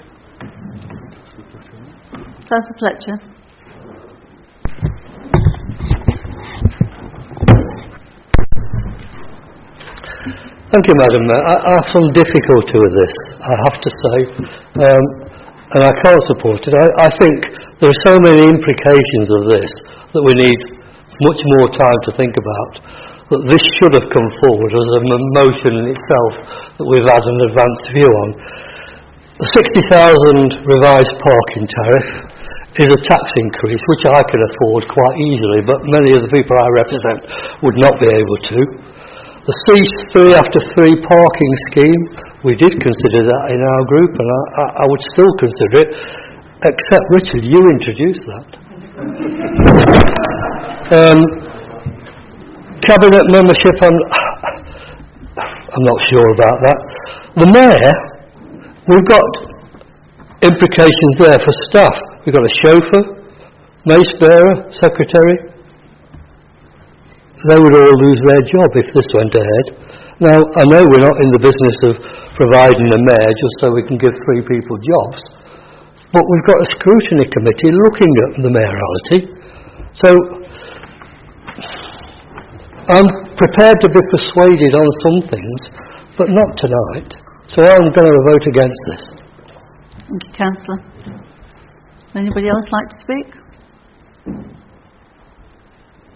S1: Councillor Fletcher.
S15: Thank you, Madam Mayor. I, I have some difficulty with this, I have to say, um, and I can't support it. I, I think there are so many implications of this that we need much more time to think about, that this should have come forward as a motion in itself that we've had an advanced view on. The sixty thousand revised parking tariff is a tax increase which I can afford quite easily, but many of the people I represent would not be able to. The C three after three parking scheme, we did consider that in our group, and I, I, I would still consider it, except, Richard, you introduced that. um, cabinet membership, I'm, I'm not sure about that. The mayor, we've got implications there for staff. We've got a chauffeur, mace bearer, secretary. They would all lose their job if this went ahead. Now, I know we're not in the business of providing a mayor just so we can give three people jobs, but we've got a scrutiny committee looking at the mayoralty. So, I'm prepared to be persuaded on some things, but not tonight. So I'm going to vote against this.
S1: Thank you, Councillor. Anybody else like to speak?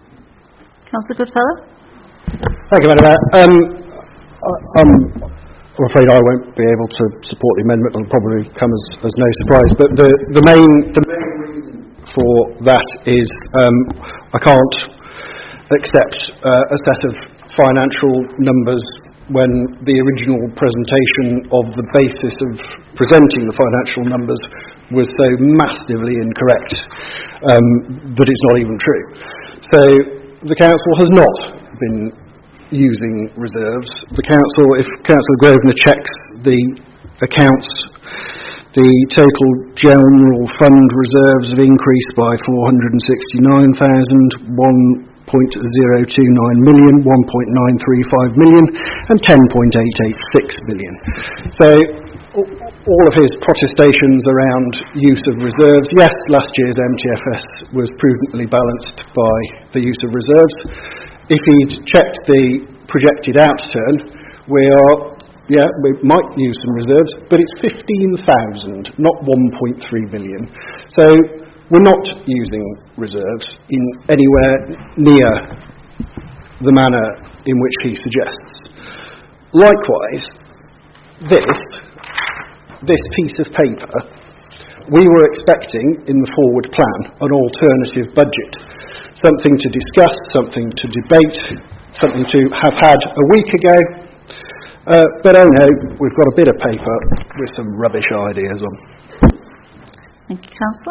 S1: Councillor Goodfellow?
S16: Thank you, Madam Mayor. Um, I, I'm I'm afraid I won't be able to support the amendment. It'll probably come as, as no surprise. But the, the main the main reason for that is um, I can't accept uh, a set of financial numbers when the original presentation of the basis of presenting the financial numbers was so massively incorrect um, that it's not even true. So the council has not been using reserves. The council, if Councillor Grosvenor checks the accounts, the total general fund reserves have increased by four hundred sixty-nine thousand, one point zero two nine million, one point nine three five million and ten point eight eight six million. So all of his protestations around use of reserves, yes, last year's M T F S was prudently balanced by the use of reserves. If he'd checked the projected outturn, we are, yeah, we might use some reserves, but it's fifteen thousand, not one point three million. So we're not using reserves in anywhere near the manner in which he suggests. Likewise, this, this piece of paper, we were expecting in the forward plan an alternative budget, something to discuss, something to debate, something to have had a week ago. Uh, but oh no, we've got a bit of paper with some rubbish ideas on.
S1: Thank you, Councillor.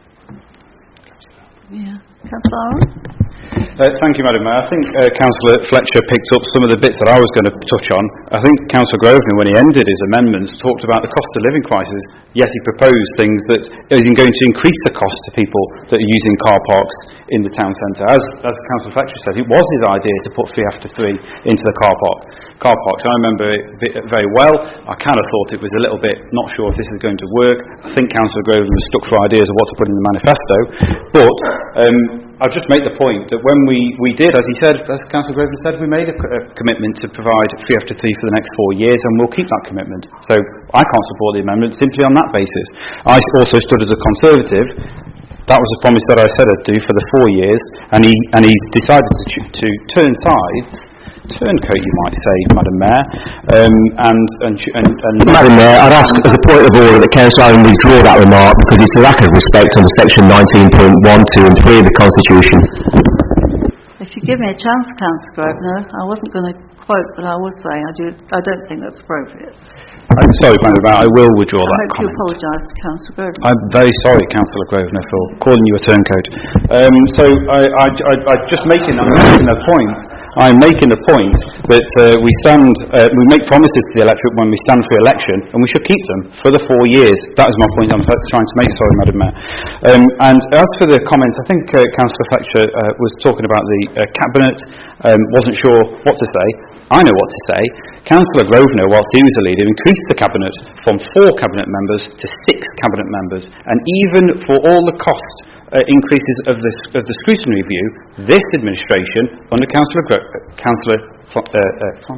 S1: Yeah, Councillor Aaron?
S4: Uh, thank you, Madam Mayor. I think uh, Councillor Fletcher picked up some of the bits that I was going to touch on. I think Councillor Grosvenor, when he ended his amendments, talked about the cost of living crisis. Yes, he proposed things that is going to increase the cost to people that are using car parks in the town centre. As, as Councillor Fletcher says, it was his idea to put three after three into the car park. Car parks. I remember it very well. I kind of thought it was a little bit not sure if this is going to work. I think Councillor Grosvenor was stuck for ideas of what to put in the manifesto. But um, I'll just make the point that when we, we did, as he said, as Councillor Grosvenor said, we made a, a commitment to provide three after three for the next four years, and we'll keep that commitment. So I can't support the amendment simply on that basis. I also stood as a Conservative. That was a promise that I said I'd do for the four years, and he and he's decided to, to turn sides. Turncoat, you might say, Madam Mayor. Um, and, and, and, and
S12: Madam Mayor, I'd ask as a point of order that Councillor Allen withdraw that remark because it's a lack of respect under section nineteen point one, two and three of the Constitution.
S1: If you give me a chance, Councillor Grosvenor, I wasn't going to quote, but I was saying I, do, I don't think that's appropriate.
S4: I'm sorry, Madam Mayor, I will withdraw
S1: I
S4: that
S1: hope
S4: comment.
S1: you apologise to Councillor Grosvenor.
S4: I'm very sorry, Councillor Grosvenor, for calling you a turncoat. Um, so I, I, I, I just making, I'm making a point. I'm making a point that uh, we stand, uh, we make promises to the electorate when we stand for election, and we should keep them for the four years. That is my point I'm trying to make. Sorry, Madam Mayor. Um, and as for the comments, I think uh, Councillor Fletcher uh, was talking about the uh, cabinet. Um, wasn't sure what to say. I know what to say. Councillor Grosvenor, whilst he was a leader, increased the cabinet from four cabinet members to six cabinet members, and even for all the cost uh, increases of the of the scrutiny review, this administration under Councillor Gro- uh, Councillor uh, uh,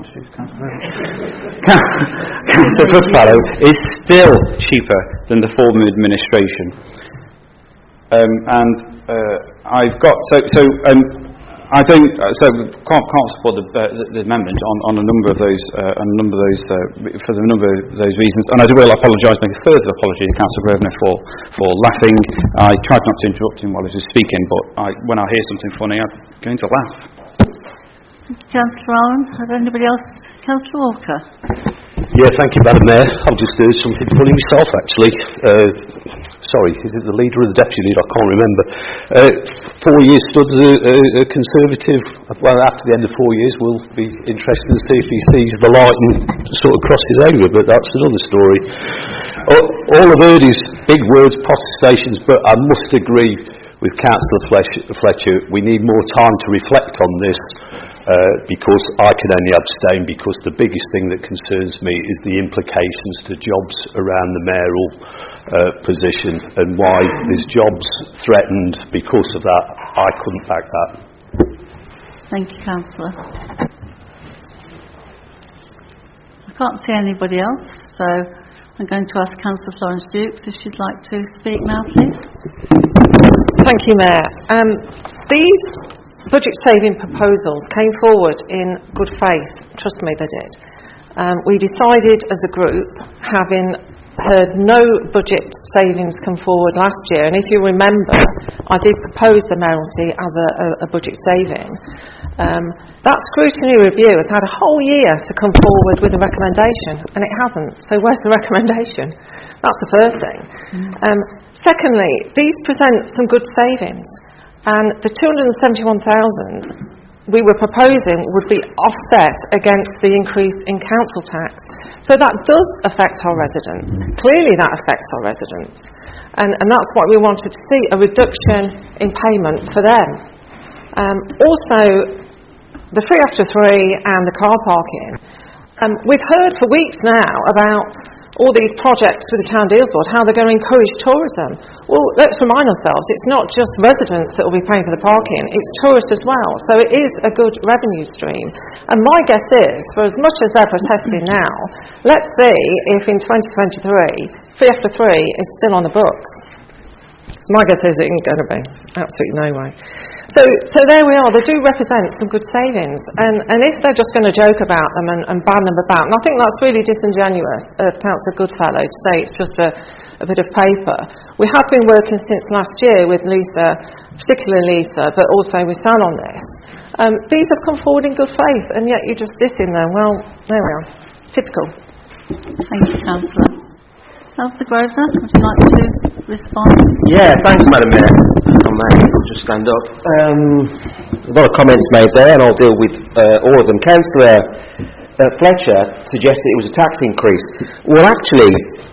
S4: Councillor Goodfellow is still cheaper than the former administration. Um, and uh, I've got so so. Um, I don't, uh, so can't, can't support the, uh, the, the amendment on, on a number of those, uh, on a number of those, uh, for the number of those reasons. And I will apologise, make a further apology to Councillor Grosvenor for, for laughing. I tried not to interrupt him while he was speaking, but I, when I hear something funny, I'm going to laugh.
S1: Councillor Allen, has anybody else? Councillor Walker.
S8: Yeah, thank you, Madam Mayor. I've just heard something funny myself, actually. Uh, sorry, is it the leader or the deputy leader? I can't remember. Uh, four years stood as a, a, a Conservative. Well, after the end of four years, we'll be interested to see if he sees the light and sort of crosses over, but that's another story. All, all I've heard is big words, protestations, but I must agree with Councillor Fletcher. We need more time to reflect on this. Uh, because I can only abstain because the biggest thing that concerns me is the implications to jobs around the mayoral uh, position and why there's jobs threatened because of that. I couldn't back that.
S1: Thank you, Councillor. I can't see anybody else, so I'm going to ask Councillor Florence Dukes if she'd like to speak now, please.
S2: Thank you, Mayor. Um, these budget saving proposals came forward in good faith. Trust me, they did. Um, we decided as a group, having heard no budget savings come forward last year, and if you remember, I did propose the Mayoralty as a, a, a budget saving. Um, that scrutiny review has had a whole year to come forward with a recommendation, and it hasn't. So where's the recommendation? That's the first thing. Um, secondly, these present some good savings, and the two hundred seventy-one thousand we were proposing would be offset against the increase in council tax. So that does affect our residents. Clearly that affects our residents. And, and that's what we wanted to see, a reduction in payment for them. Um, also, the free after three and the car parking. Um, we've heard for weeks now about all these projects with the Town Deals Board, how they're going to encourage tourism. Well, let's remind ourselves, it's not just residents that will be paying for the parking, it's tourists as well. So it is a good revenue stream. And my guess is, for as much as they're protesting now, let's see if in twenty twenty-three, free after three is still on the books. My guess is it ain't going to be. Absolutely no way. So, so there we are. They do represent some good savings. And, and if they're just going to joke about them and, and ban them about, and I think that's really disingenuous of Councillor Goodfellow to say it's just a, a bit of paper. We have been working since last year with Lisa, particularly Lisa, but also with Sal on this. Um, these have come forward in good faith, and yet you're just dissing them. Well, there we are. Typical.
S1: Thank you, Councillor. Councillor Grosvenor, would you like to respond?
S12: Yeah, thanks, Madam Mayor. On that, I'll just stand up. Um, a lot of comments made there, and I'll deal with uh, all of them. Councillor uh, Fletcher suggested it was a tax increase. Well, actually,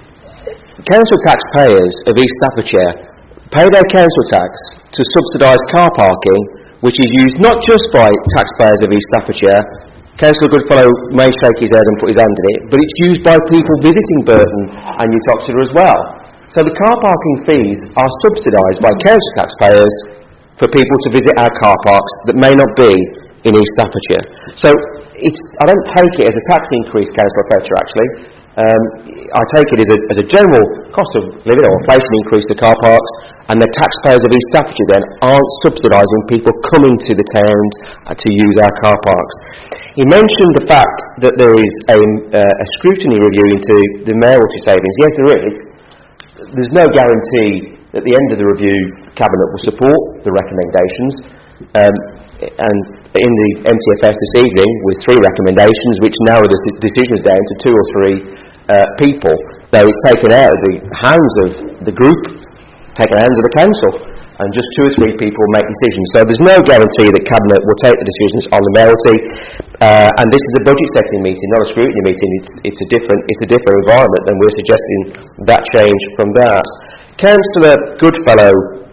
S12: council taxpayers of East Staffordshire pay their council tax to subsidise car parking, which is used not just by taxpayers of East Staffordshire. Councillor Goodfellow may shake his head and put his hand in it, but it's used by people visiting Burton and Uttoxeter as well. So the car parking fees are subsidised by council taxpayers for people to visit our car parks that may not be in East Staffordshire. So it's, I don't take it as a tax increase, Councillor Fletcher, actually. Um, I take it as a, as a general cost of living or inflation increase to car parks, and the taxpayers of East Staffordshire then aren't subsidising people coming to the towns uh, to use our car parks. He mentioned the fact that there is a, uh, a scrutiny review into the mayoralty savings. Yes, there is. There's no guarantee at the end of the review Cabinet will support the recommendations. Um, and in the M T F S this evening, with three recommendations, which narrow the decisions down to two or three uh, people, though it's taken out of the hands of the group, taken out of the hands of the council, and just two or three people make decisions. So there's no guarantee that Cabinet will take the decisions on the mayoralty. Uh, and this is a budget setting meeting, not a scrutiny meeting. It's, it's a different, it's a different environment, and we're suggesting that change from that. Councillor Goodfellow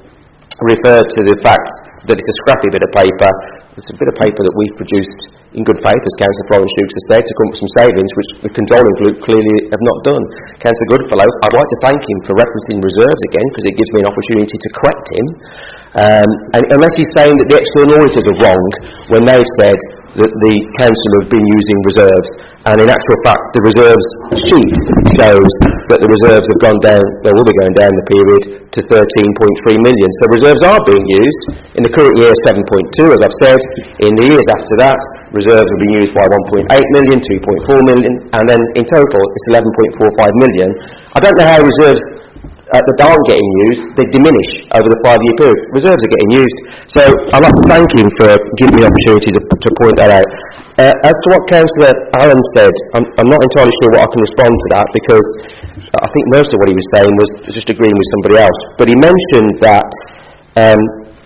S12: referred to the fact that it's a scrappy bit of paper. It's a bit of paper that we've produced in good faith, as Councillor Florence Dukes has said, to come up with some savings, which the controlling group clearly have not done. Councillor Goodfellow, I'd like to thank him for referencing reserves again, because it gives me an opportunity to correct him. Um, and unless he's saying that the external auditors are wrong when they've said that the council have been using reserves, and in actual fact the reserves sheet shows that the reserves have gone down, they will be going down the period, to thirteen point three million. So reserves are being used. In the current year, seven point two, as I've said. In the years after that, reserves have been used by one point eight million, two point four million, and then in total it's eleven point four five million. I don't know how reserves Uh, that aren't getting used, they diminish over the five-year period. Reserves are getting used. So I'd like to thank him for giving me the opportunity to, to point that out. Uh, as to what Councillor Allen said, I'm, I'm not entirely sure what I can respond to that, because I think most of what he was saying was just agreeing with somebody else. But he mentioned that um,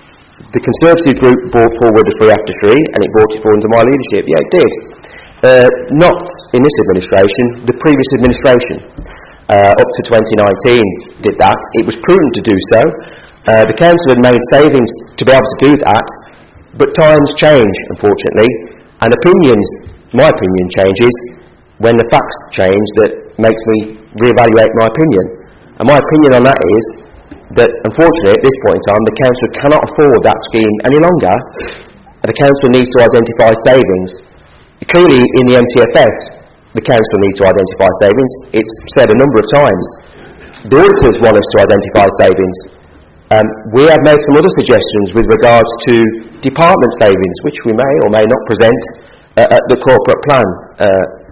S12: the Conservative group brought forward a free after three, and it brought it forward under my leadership. Yeah, it did. Uh, not in this administration, the previous administration. Uh, up to twenty nineteen did that. It was prudent to do so. Uh, the council had made savings to be able to do that, but times change, unfortunately, and opinions, my opinion changes when the facts change that makes me reevaluate my opinion. And my opinion on that is that, unfortunately, at this point in time, the council cannot afford that scheme any longer. The council needs to identify savings. Clearly, in the M T F S, the council needs to identify savings. It's said a number of times. The auditors want us to identify savings. Um, we have made some other suggestions with regards to department savings, which we may or may not present uh, at the corporate plan uh,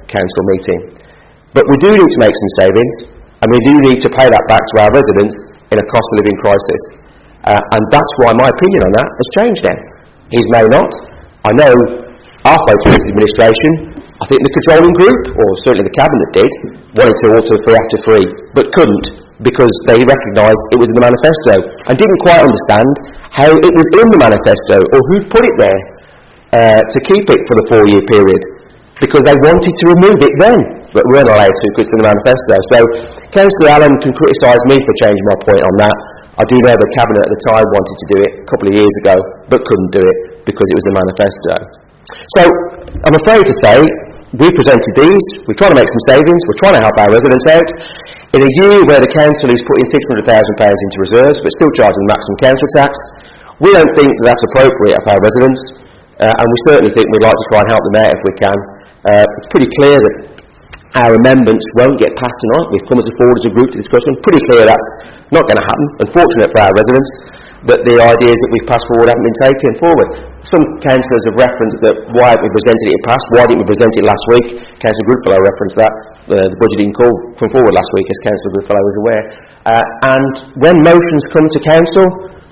S12: council meeting. But we do need to make some savings, and we do need to pay that back to our residents in a cost of living crisis. Uh, and that's why my opinion on that has changed now. His may not. I know halfway through this administration, I think the controlling group, or certainly the cabinet did, wanted to alter free after free, but couldn't, because they recognised it was in the manifesto, and didn't quite understand how it was in the manifesto, or who'd put it there uh, to keep it for the four-year period, because they wanted to remove it then, but weren't allowed to because it's in the manifesto. So Councillor Allen can criticise me for changing my point on that. I do know the cabinet at the time wanted to do it a couple of years ago, but couldn't do it because it was a manifesto. So I'm afraid to say, we presented these, we're trying to make some savings, we're trying to help our residents out. In a year where the council is putting six hundred thousand pounds into reserves, but still charging the maximum council tax, we don't think that that's appropriate of our residents, uh, and we certainly think we'd like to try and help them out if we can. Uh, it's pretty clear that our amendments won't get passed tonight. We've come as a forward as a group to discussion. Pretty clear that's not going to happen. Unfortunate for our residents that the ideas that we've passed forward haven't been taken forward. Some councillors have referenced that why haven't we presented it in past, why didn't we present it last week? Councillor Goodfellow referenced that. Uh, the budget didn't call, come forward last week, as Councillor Goodfellow was aware. Uh, and when motions come to council,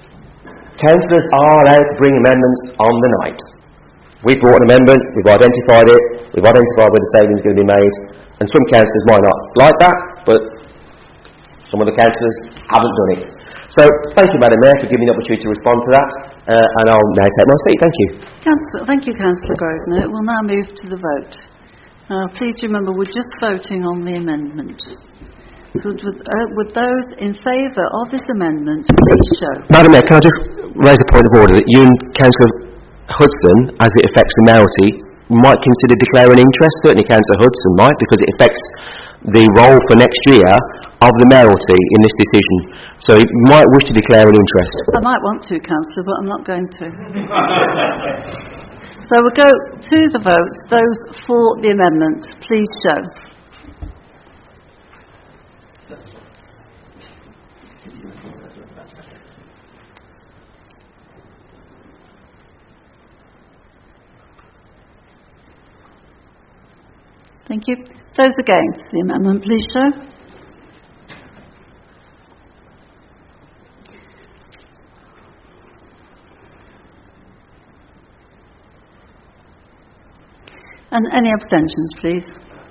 S12: councillors are allowed to bring amendments on the night. We've brought an amendment, we've identified it, we've identified where the savings are going to be made, and some councillors might not like that, but some of the councillors haven't done it. So, thank you, Madam Mayor, for giving me the opportunity to respond to that, uh, and I'll now take my seat. Thank you.
S1: Councillor, thank you, Councillor Grosvenor. We'll now move to the vote. Uh, please remember, we're just voting on the amendment. So, would, uh, would those in favour of this amendment please show?
S12: Madam Mayor, can I just raise a point of order that you and Councillor Hudson, as it affects the mayoralty, might consider declaring interest. Certainly Councillor Hudson might, because it affects the role for next year of the mayoralty in this decision. So you might wish to declare an interest.
S1: I might want to, Councillor, but I'm not going to. So we'll go to the vote. Those for the amendment, please show. Thank you. Those against the amendment, please show. And any abstentions, please?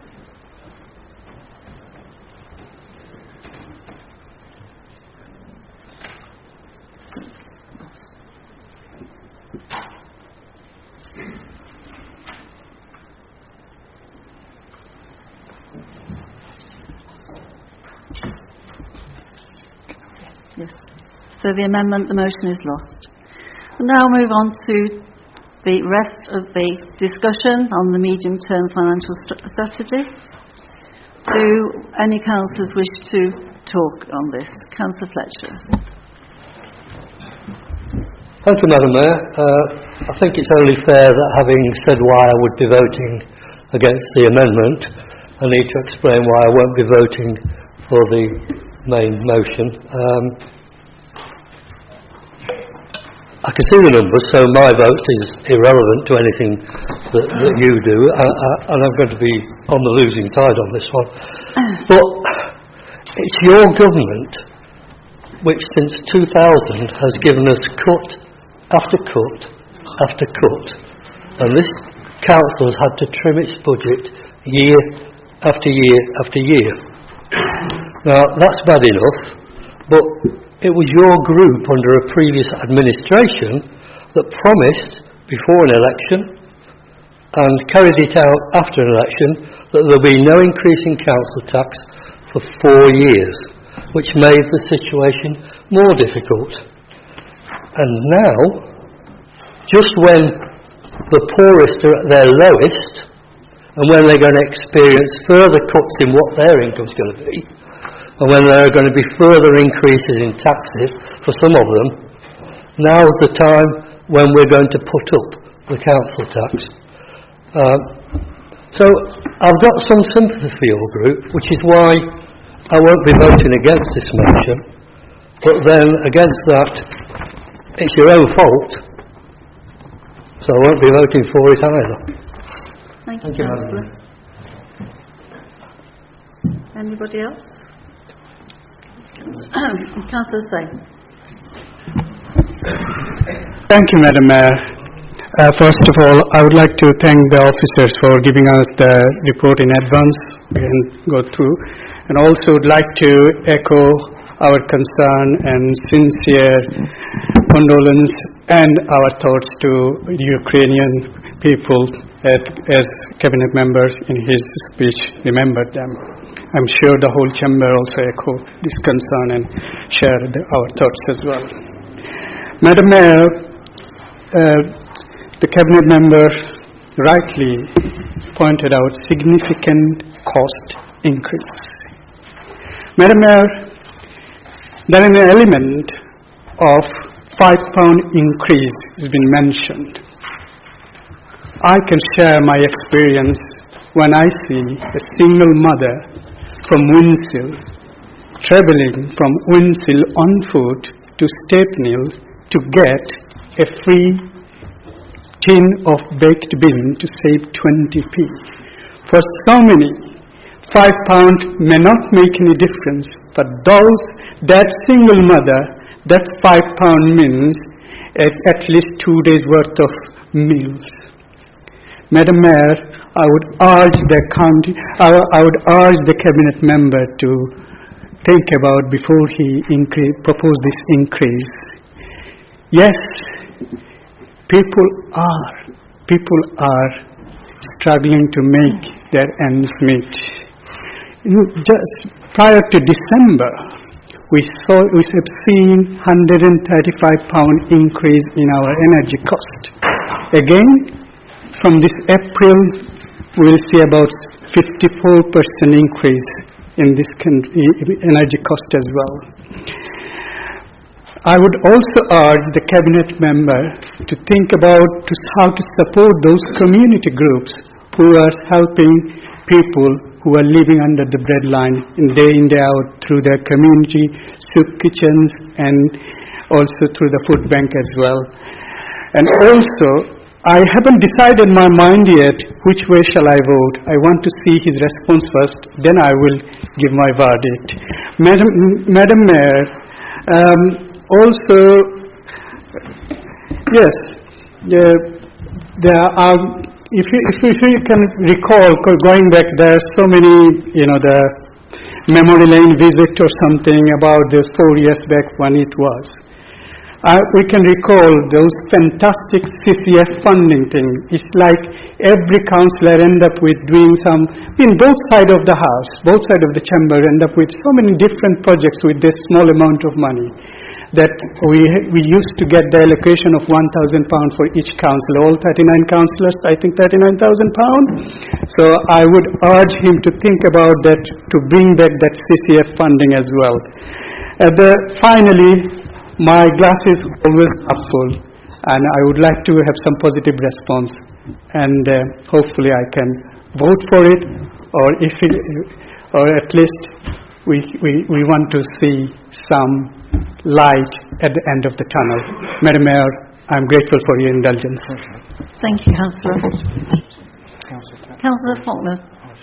S1: Yes. So the amendment, the motion is lost. We'll now move on to the rest of the discussion on the medium-term financial st- strategy. Do any councillors wish to talk on this? Councillor Fletcher.
S15: Thank you, Madam Mayor. Uh, I think it's only fair that, having said why I would be voting against the amendment, I need to explain why I won't be voting for the main motion. Um, I can see the numbers, so my vote is irrelevant to anything that, that you do, I, I, and I'm going to be on the losing side on this one. But it's your government which since two thousand has given us cut after cut after cut, and this council has had to trim its budget year after year after year. Now that's bad enough, but it was your group under a previous administration that promised before an election and carried it out after an election that there will be no increase in council tax for four years, which made the situation more difficult. And now, just when the poorest are at their lowest, and when they're going to experience further cuts in what their income's going to be, and when there are going to be further increases in taxes for some of them, now's the time when we're going to put up the council tax. Um, so I've got some sympathy for your group, which is why I won't be voting against this motion, but then against that, it's your own fault, so I won't be voting for it either.
S1: Thank you,
S15: Thank you,
S1: Councillor. Anybody else? Councillor Say.
S17: Thank you, Madam Mayor. Uh, first of all, I would like to thank the officers for giving us the report in advance. We can go through. And also would like to echo our concern and sincere condolence and our thoughts to the Ukrainian people as, as cabinet members in his speech remembered them. I'm sure the whole chamber also echo this concern and share the, our thoughts as well. Madam Mayor, uh, the cabinet member rightly pointed out significant cost increase. Madam Mayor, there is an element of five pound increase has been mentioned. I can share my experience when I see a single mother from Winsill travelling from Winsill on foot to Stepney to get a free tin of baked bean to save twenty p. For so many, five pound may not make any difference, but those, that single mother, that five pound means at, at least two days worth of meals. Madam Mayor, I would urge the county, I, I would urge the cabinet member to think about before he increase, propose this increase. Yes, people are, people are struggling to make their ends meet. Just prior to December, we saw we have seen one hundred thirty-five pound increase in our energy cost. Again, from this April, we will see about fifty-four percent increase in this energy cost as well. I would also urge the cabinet member to think about to how to support those community groups who are helping people who are living under the breadline in day in day out through their community soup kitchens and also through the food bank as well. And also, I haven't decided my mind yet which way shall I vote. I want to see his response first, then I will give my verdict. Madam, Madam Mayor, um, also, yes, uh, there are, if you, if, you, if you can recall, going back, there are so many, you know, the memory lane visit or something about this four years back when it was. Uh, we can recall those fantastic C C F funding thing. It's like every councillor end up with doing some, in both sides of the house, both sides of the chamber end up with so many different projects with this small amount of money that we we used to get the allocation of one thousand pounds for each councillor, all thirty-nine councillors, I think thirty-nine thousand pounds. So I would urge him to think about that, to bring back that C C F funding as well. Uh, the, finally, my glass is always half full, and I would like to have some positive response, and uh, hopefully I can vote for it, or if it, or at least we, we we want to see some light at the end of the tunnel. Madam Mayor, I'm grateful for your indulgence.
S1: Thank you, Councillor. Councillor Faulkner.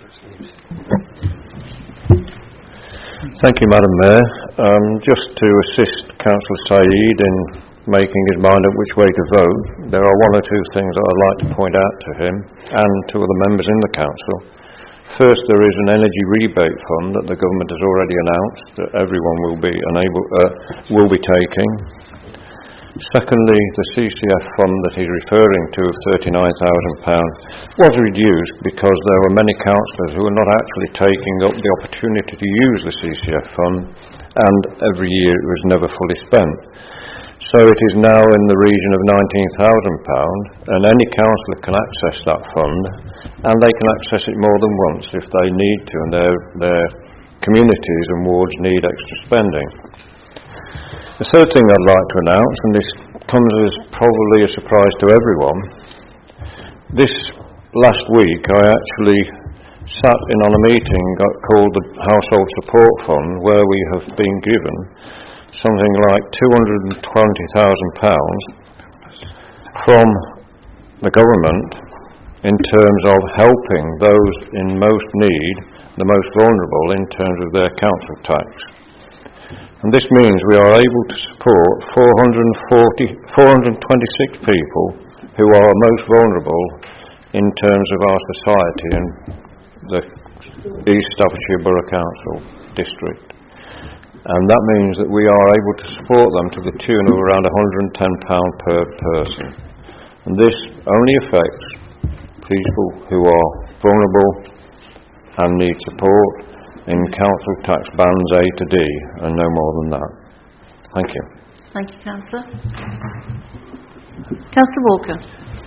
S7: Thank you, Madam Mayor. Um, just to assist Councillor Saeed in making his mind up which way to vote, there are one or two things that I'd like to point out to him and to other members in the Council. First, there is an energy rebate fund that the government has already announced that everyone will be unable, uh, will be taking. Secondly, the C C F fund that he's referring to of thirty-nine thousand pounds was reduced because there were many councillors who were not actually taking up the opportunity to use the C C F fund, and every year it was never fully spent. So it is now in the region of nineteen thousand pounds, and any councillor can access that fund, and they can access it more than once if they need to, and their, their communities and wards need extra spending. The third thing I'd like to announce, and this comes as probably a surprise to everyone, this last week I actually sat in on a meeting called the Household Support Fund, where we have been given something like two hundred twenty thousand pounds from the government
S18: in terms of helping those in most need, the most vulnerable, in terms of their council tax. And this means we are able to support four hundred forty, four hundred twenty-six people who are most vulnerable in terms of our society in the East Staffordshire Borough Council district. And that means that we are able to support them to the tune of around one hundred and ten pounds per person. And this only affects people who are vulnerable and need support in council tax bands A to D, and no more than that. Thank you.
S1: Thank you, Councillor. Councillor Walker.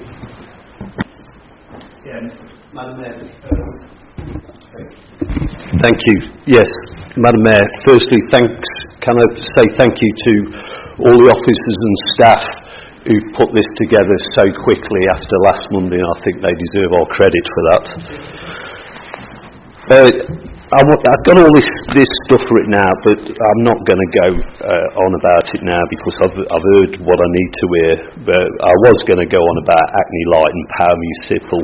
S8: Yeah, Madam Mayor. Thank you. Yes, Madam Mayor. Firstly, thanks. Can I say thank you to all the officers and staff who put this together so quickly after last Monday, and I think they deserve our credit for that. Uh, I w- I've got all this, this stuff written out, but I'm not going to go uh, on about it now because I've, I've heard what I need to hear. But I was going to go on about Acne Light and Power Municipal,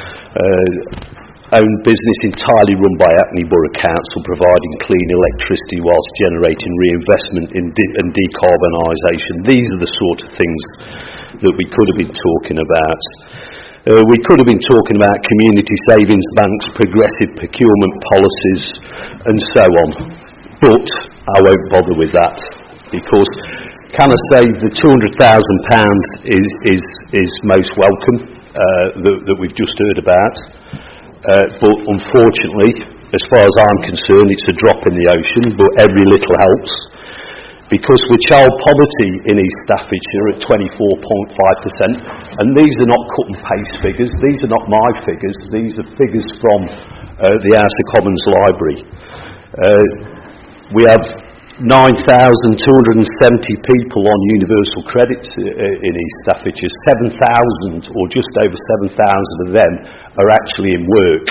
S8: uh, owned business entirely run by Acne Borough Council, providing clean electricity whilst generating reinvestment in de- and decarbonisation. These are the sort of things that we could have been talking about. Uh, we could have been talking about community savings banks, progressive procurement policies, and so on. But I won't bother with that because, can I say, the two hundred thousand pounds is, is, is most welcome uh, that, that we've just heard about. Uh, but unfortunately, as far as I'm concerned, it's a drop in the ocean, but every little helps. Because with child poverty in East Staffordshire at twenty-four point five percent, and these are not cut and paste figures, these are not my figures, these are figures from uh, the House of Commons Library. Uh, we have nine thousand two hundred seventy people on universal credit uh, in East Staffordshire. seven thousand, or just over seven thousand of them, are actually in work.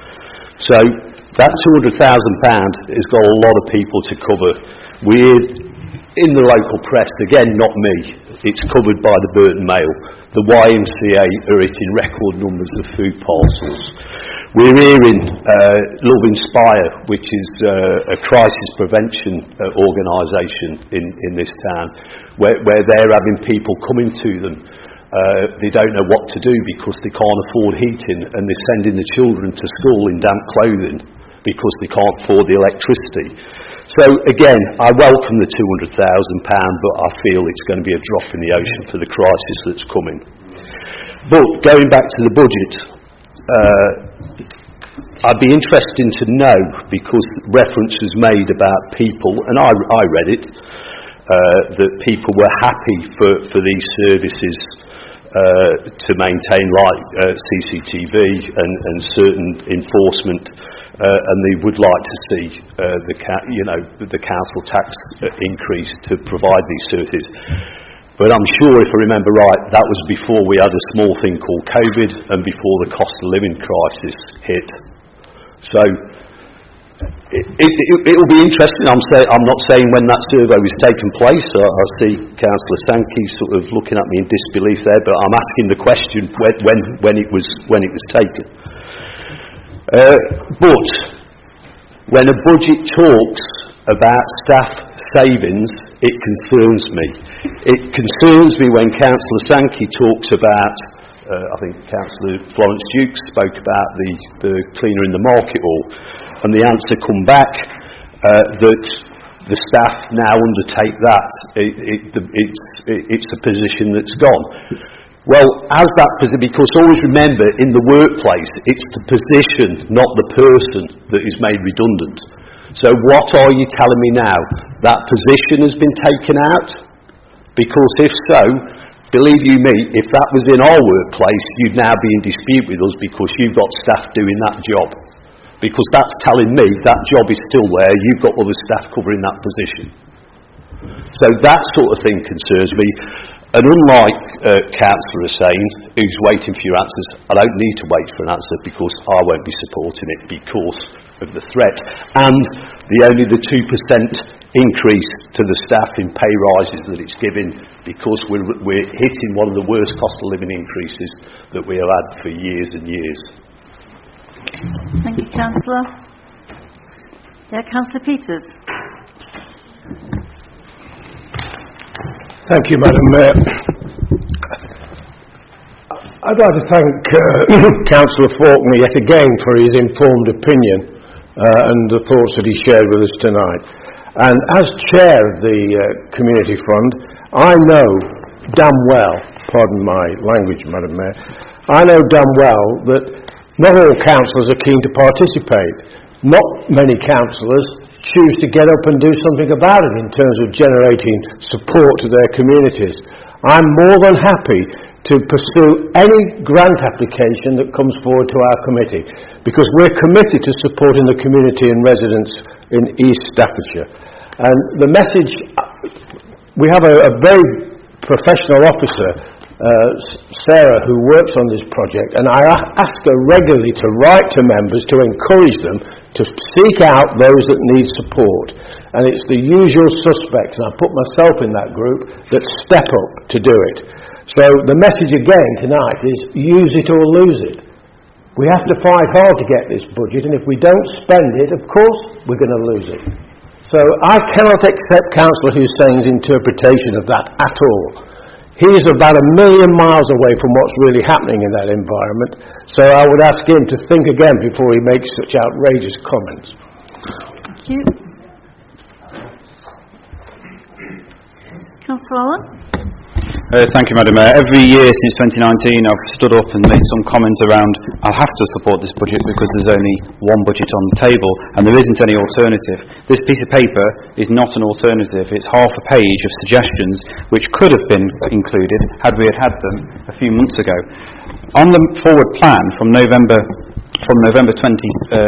S8: So that two hundred thousand pounds has got a lot of people to cover. We're in the local press, again, not me, it's covered by the Burton Mail. The Y M C A are hitting record numbers of food parcels. We're hearing uh, Love Inspire, which is uh, a crisis prevention uh, organisation in, in this town, where, where they're having people coming to them. Uh, they don't know what to do because they can't afford heating, and they're sending the children to school in damp clothing because they can't afford the electricity. So again, I welcome the two hundred thousand pounds, but I feel it's going to be a drop in the ocean for the crisis that's coming. But going back to the budget, uh, I'd be interested to know, because reference was made about people, and I, I read it, uh, that people were happy for, for these services uh, to maintain, like uh, C C T V and, and certain enforcement. Uh, and they would like to see uh, the ca- you know the council tax uh, increase to provide these services. But I'm sure, if I remember right, that was before we had a small thing called COVID and before the cost of living crisis hit. So it, it, it, it'll be interesting. I'm, say, I'm not saying when that survey was taking place. I, I see Councillor Sankey sort of looking at me in disbelief there, but I'm asking the question when when, when it was when it was taken. Uh, but when a budget talks about staff savings, it concerns me. It concerns me when Councillor Sankey talks about, uh, I think Councillor Florence Dukes spoke about the, the cleaner in the market hall, and the answer come back uh, that the staff now undertake that. It, it, it's, it, it's a position that's gone. Well, as that position, because always remember, in the workplace, it's the position, not the person, that is made redundant. So what are you telling me now? That position has been taken out? Because if so, believe you me, if that was in our workplace, you'd now be in dispute with us because you've got staff doing that job. Because that's telling me that job is still there, you've got other staff covering that position. So that sort of thing concerns me. And unlike uh, Councillor Hussain, who's waiting for your answers, I don't need to wait for an answer because I won't be supporting it because of the threat. And the only the two percent increase to the staff in pay rises that it's giving, because we're, we're hitting one of the worst cost of living increases that we have had for years and years.
S1: Thank you, Councillor. Yeah, Councillor Peters.
S19: Thank you, Madam Mayor. I'd like to thank uh, Councillor Faulkner yet again for his informed opinion uh, and the thoughts that he shared with us tonight. And as chair of the uh, Community Fund, I know damn well, pardon my language, Madam Mayor, I know damn well that not all councillors are keen to participate. Not many councillors choose to get up and do something about it in terms of generating support to their communities. I'm more than happy to pursue any grant application that comes forward to our committee, because we're committed to supporting the community and residents in East Staffordshire. And the message, we have a, a very professional officer, uh, Sarah, who works on this project, and I ask her regularly to write to members to encourage them to seek out those that need support. And it's the usual suspects, and I put myself in that group, that step up to do it. So the message again tonight is use it or lose it. We have to fight hard to get this budget, and if we don't spend it, of course we're going to lose it. So I cannot accept Councillor Hussein's interpretation of that at all. He is about a million miles away from what's really happening in that environment, so I would ask him to think again before he makes such outrageous comments.
S1: Thank you. Councillor Allen?
S4: Uh, thank you, Madam Mayor. Every year since twenty nineteen I've stood up and made some comments around I'll have to support this budget because there's only one budget on the table and there isn't any alternative. This piece of paper is not an alternative. It's half a page of suggestions which could have been included had we had had them a few months ago. On the forward plan from November from November twenty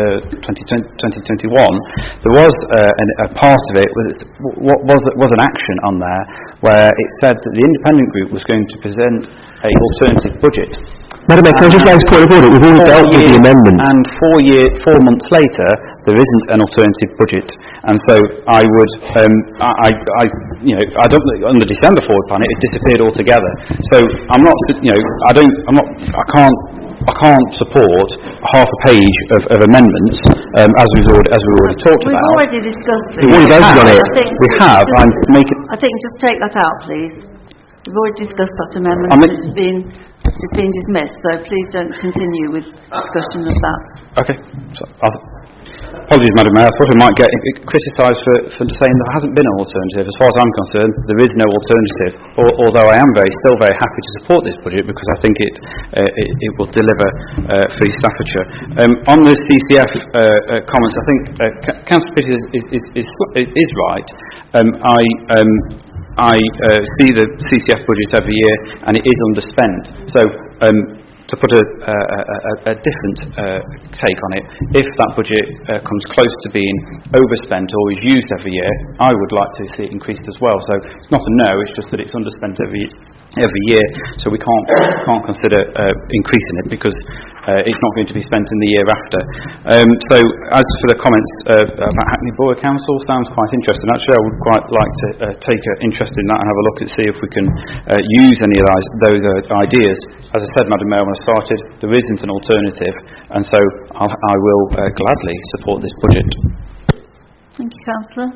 S4: twenty-one, there was uh, an, a part of it what was was an action on there where it said that the independent group was going to present a alternative budget.
S12: Madam Mayor, can I just raise a point of order? We've already dealt with the amendment.
S4: And four year, four months later, there isn't an alternative budget. And so I would, um, I, I, you know, I don't. On the December forward plan, it, it disappeared altogether. So I'm not, you know, I don't, I'm not, I can't. I can't support half a page of, of amendments, um, as we've already, as we've already talked
S1: We've
S4: about.
S1: We've already discussed this.
S4: We've already voted on it.
S1: I think
S4: we have.
S1: just,
S4: And make it.
S1: I think just take that out, please. We've already discussed that amendment.
S4: I mean,
S1: it's been it's been dismissed. So please don't continue with discussion of that.
S4: Okay. So, I'll, apologies, Madam Mayor. I thought I might get criticised for, for saying there hasn't been an alternative. As far as I'm concerned, there is no alternative. Although I am very, still very happy to support this budget because I think it uh, it, it will deliver uh, for East Staffordshire. Um, on the C C F uh, uh, comments, I think uh, Councillor Peters is is, is is is right. Um, I. Um, I uh, see the C C F budget every year, and it is underspent. So. Um, To put a, a, a, a different uh, take on it, if that budget uh, comes close to being overspent or is used every year, I would like to see it increased as well. So it's not a no, it's just that it's underspent every every year. So we can't can't consider uh, increasing it because uh, it's not going to be spent in the year after. Um, so as for the comments uh, about Hackney Borough Council, sounds quite interesting. Actually, I would quite like to uh, take an interest in that and have a look and see if we can uh, use any of those, those uh, ideas. As I said, Madam Mayor, when I started, there isn't an alternative, and so I'll, I will uh, gladly support this budget.
S1: Thank you, Councillor.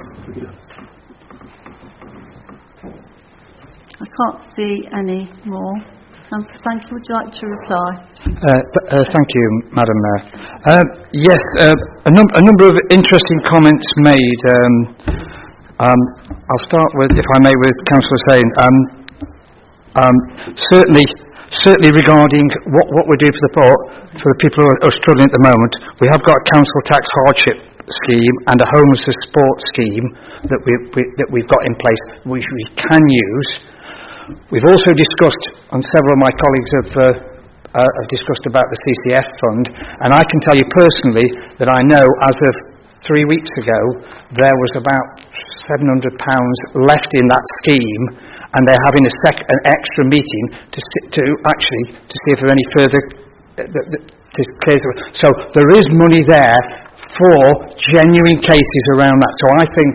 S1: I can't see any more. Councillor Sankey, would you like to reply?
S13: Uh, th- uh, thank you, Madam Mayor. Uh, yes, uh, a, num- a number of interesting comments made. Um, um, I'll start with, if I may, with Councillor Hussain. Um, um, certainly, certainly regarding what, what we're doing for the poor, for the people who are, are struggling at the moment, we have got a council tax hardship scheme and a homelessness support scheme that, we, we, that we've got in place, which we can use. We've also discussed, and several of my colleagues have, uh, uh, have discussed about the C C F fund, and I can tell you personally that I know as of three weeks ago there was about seven hundred pounds left in that scheme, and they're having a sec- an extra meeting to to actually to see if there are any further uh, the, the, to clear. So there is money there for genuine cases around that. So I think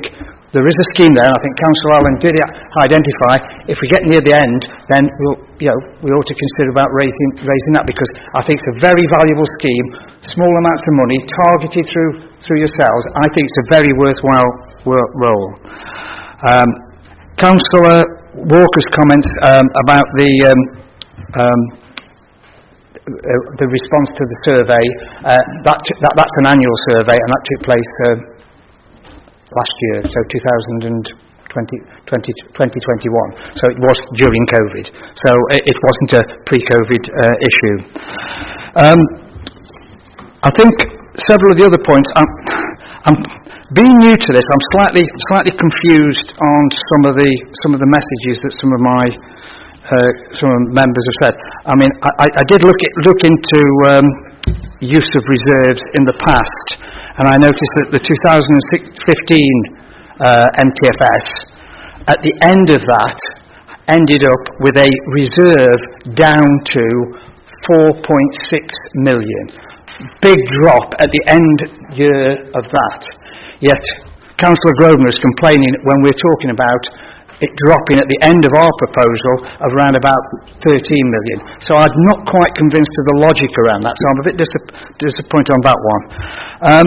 S13: there is a scheme there, and I think Councillor Allen did identify, if we get near the end, then we'll, you know, we ought to consider about raising, raising that, because I think it's a very valuable scheme, small amounts of money, targeted through, through yourselves. I think it's a very worthwhile work role. Um, Councillor Walker's comments um, about the, um, um, uh, the response to the survey, uh, that, that, that's an annual survey, and that took place um, last year, so two thousand twenty, twenty, twenty twenty-one. So it was during COVID. So it, it wasn't a pre-COVID uh, issue. Um, I think several of the other points. I'm, I'm being new to this. I'm slightly slightly confused on some of the some of the messages that some of my uh, some of the members have said. I mean, I, I did look at, look into um, use of reserves in the past. And I noticed that the two thousand fifteen uh, M T F S, at the end of that, ended up with a reserve down to four point six million. Big drop at the end year of that. Yet, Councillor Grosvenor is complaining when we're talking about it dropping at the end of our proposal of around about thirteen million. So I'm not quite convinced of the logic around that, so I'm a bit dis- disappointed on that one. Um,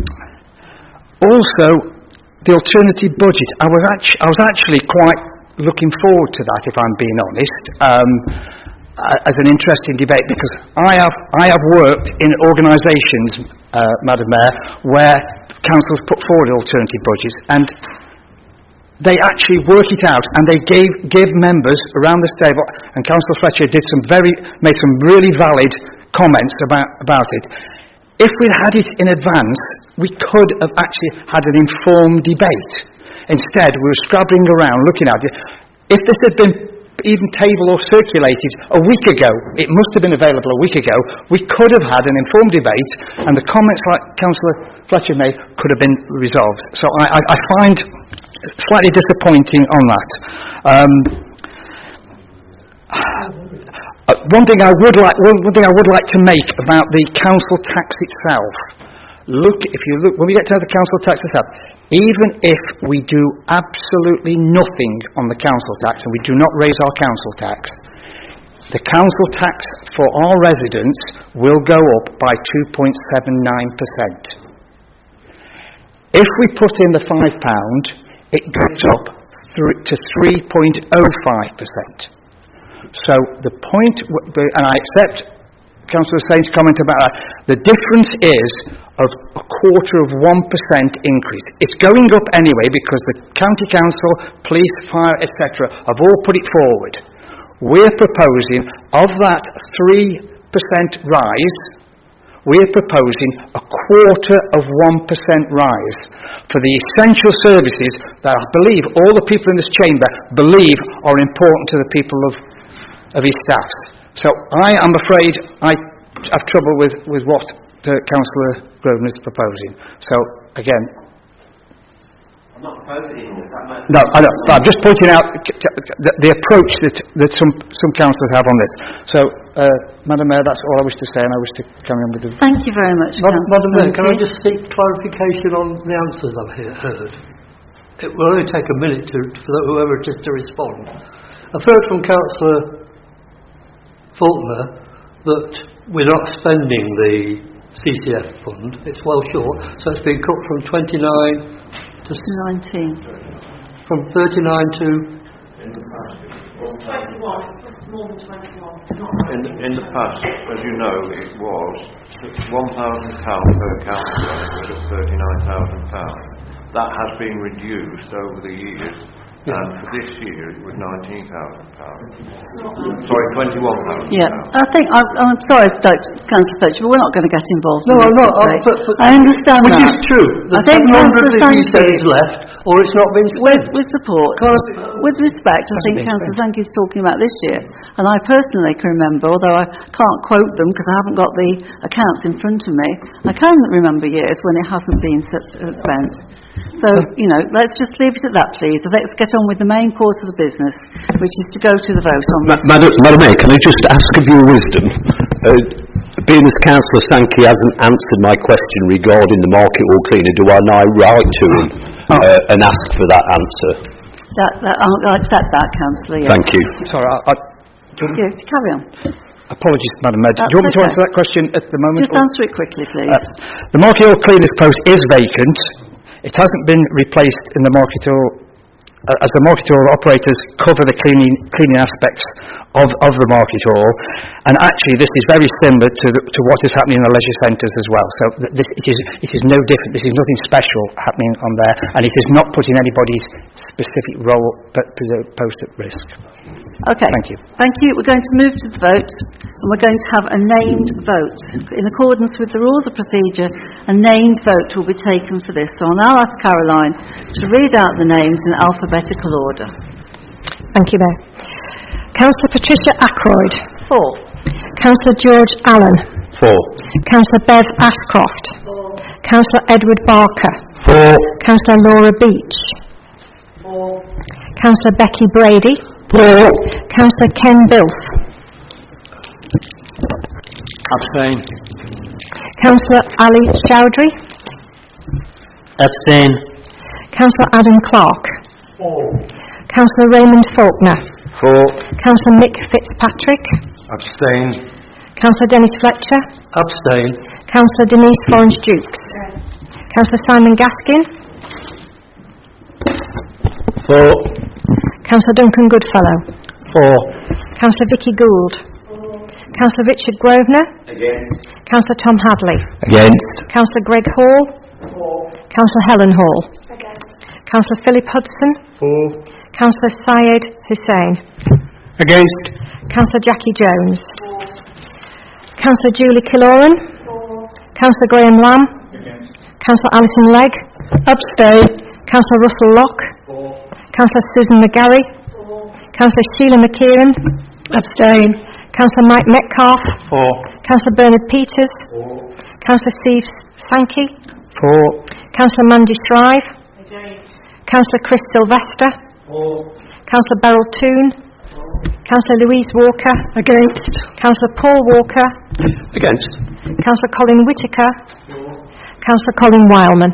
S13: also, the alternative budget. I was, actu- I was actually quite looking forward to that, if I'm being honest, um, as an interesting debate, because I have, I have worked in organisations, uh, Madam Mayor, where councils put forward alternative budgets, and they actually work it out, and they gave give members around the table, and Councillor Fletcher did some very made some really valid comments about about it. If we'd had it in advance, we could have actually had an informed debate. Instead, we were scrabbling around looking at it. If this had been even tabled or circulated a week ago, it must have been available a week ago, we could have had an informed debate, and the comments like Councillor Fletcher made could have been resolved. So I, I, I find slightly disappointing on that. Um, uh, one thing I would like, one, one thing I would like to make about the council tax itself. Look, if you look, when we get to the council tax itself, even if we do absolutely nothing on the council tax and we do not raise our council tax, the council tax for our residents will go up by two point seven nine percent. If we put in the five pound, it goes up to three point oh five percent. So the point, and I accept Councillor Saint's comment about that, the difference is of a quarter of one percent increase. It's going up anyway because the county council, police, fire, et cetera have all put it forward. We're proposing, of that three percent rise, we're proposing a quarter of one percent rise for the essential services that I believe all the people in this chamber believe are important to the people of, of his staffs. So I am afraid I have trouble with, with what uh, Councillor Grosvenor is proposing. So, again...
S12: I'm not proposing it.
S13: No, I know, but I'm just pointing out the, the approach that, that some, some councillors have on this. So, uh, Madam Mayor, that's all I wish to say, and I wish to carry on with the...
S1: Thank you very much,
S15: Madam, Madam Mayor, can I
S1: you.
S15: just seek clarification on the answers I've he- heard? It will only take a minute to, for whoever it is to respond. I've heard from Councillor Faulkner that we're not spending the C C F fund. It's well short, so it's been cut from twenty-nine to
S1: nineteen.
S15: From thirty-nine to
S20: In the past, twenty-one. It's more than twenty-one.
S18: In, in the past, as you know, it was one thousand pounds per councillor, and it was at thirty-nine thousand pounds. That has been reduced over the years, yeah. And for this year it was nineteen thousand pounds. Sorry, twenty-one thousand pounds.
S1: Yeah, I think, I, I'm sorry, Councillor Fletcher, but we're not going to get involved
S15: no,
S1: in
S15: I'm
S1: this
S15: not.
S1: debate.
S15: But, but,
S1: I understand
S15: which
S1: that.
S15: Which is true.
S1: I think Councillor Sankey
S15: is left, or it's not been spent.
S1: With, with support, with respect, I think
S15: been
S1: Councillor Sankey is talking about this year, and I personally can remember, although I can't quote them because I haven't got the accounts in front of me, I can remember years when it hasn't been spent. So, you know, let's just leave it at that, please. Let's get on with the main course of the business, which is to go to the vote on
S8: Ma-
S1: this.
S8: Madam, Madam Mayor, can I just ask of your wisdom, uh, being as Councillor Sankey hasn't answered my question regarding the market hall cleaner, do I now write to him uh, and ask for that answer.
S1: That, that, I'll accept that, Councillor. Yeah.
S8: Thank you.
S13: Sorry, I, I,
S1: Yeah, carry on.
S13: apologies, Madam Mayor. Do
S1: That's
S13: you want me to
S1: okay.
S13: answer that question at the moment?
S1: Just
S13: or-
S1: answer it quickly, please.
S13: Uh, the Market Hall cleaner's post is vacant. It hasn't been replaced in the Market Hall, uh, as the Market Hall operators cover the cleaning, cleaning aspects of, of the Market Hall. And actually, this is very similar to, the, to what is happening in the leisure centres as well. So th- this, it, is, it is no different. This is nothing special happening on there. And it is not putting anybody's specific role p- p- post at risk.
S1: Okay.
S13: Thank you.
S1: Thank you. We're going to move to the vote, and we're going to have a named vote. In accordance with the rules of procedure, a named vote will be taken for this. So I'll now ask Caroline to read out the names in alphabetical order.
S11: Thank you, Mayor. Councillor Patricia Ackroyd.
S1: Four.
S11: Councillor George Allen.
S8: Four.
S11: Councillor Bev Ashcroft.
S20: Four.
S11: Councillor Edward Barker.
S8: Four.
S11: Councillor Laura Beach.
S20: Four.
S11: Councillor Becky Brady.
S8: Four.
S11: Councillor Ken Bilf.
S14: Abstain.
S11: Councillor Ali Chowdhury.
S14: Abstain.
S11: Councillor Adam Clark.
S20: Four.
S11: Councillor Raymond Faulkner.
S8: Four.
S11: Councillor Mick Fitzpatrick.
S8: Abstain.
S11: Councillor Dennis Fletcher.
S15: Abstain.
S11: Councillor Denise Florence Dukes. Councillor Simon Gaskin.
S15: Four.
S11: Councillor Duncan Goodfellow.
S15: Four.
S11: Councillor Vicky Gould. Councillor Richard Grosvenor.
S8: Against.
S11: Councillor Tom Hadley.
S8: Against.
S11: Councillor Greg Hall.
S20: Four.
S11: Councillor Helen Hall.
S20: Against.
S11: Councillor Philip Hudson.
S15: Four.
S11: Councillor Syed Hussain.
S17: Against.
S11: Councillor Jackie Jones.
S20: Four.
S11: Councillor Julie Killoran.
S20: Four.
S11: Councillor Graham Lamb.
S20: Against.
S11: Councillor Alison Legg.
S9: Abstain.
S11: Councillor Russell Locke.
S20: Four.
S11: Councillor Susan McGarry.
S20: Four.
S11: Councillor Sheila McKieran.
S9: Abstain.
S11: Councillor Mike Metcalf.
S15: Four.
S11: Councillor Bernard Peters.
S20: Four.
S11: Councillor Steve Sankey.
S15: Four.
S11: Councillor Mandy Shrive.
S20: Against.
S11: Councillor Chris Sylvester.
S20: Four.
S11: Councillor Beryl Toon. Councillor Louise Walker.
S9: Against.
S11: Councillor Paul Walker.
S8: Against.
S11: Councillor Colin Whitaker.
S20: Four.
S11: Councillor Colin Wileman.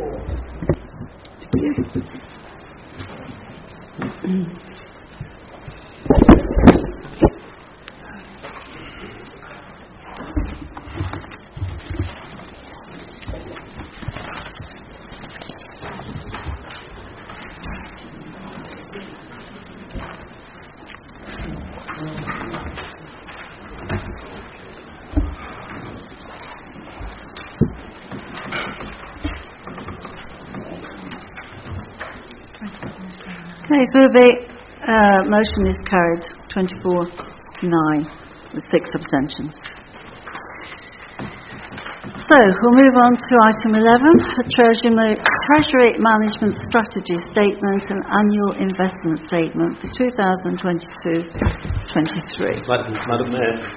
S1: Okay, so the uh, motion is carried twenty-four to nine with six abstentions. So we'll move on to item eleven, the Treasury, Mo- Treasury Management Strategy Statement and Annual Investment Statement for two thousand twenty-two twenty-three.
S8: Madam, Madam Mayor.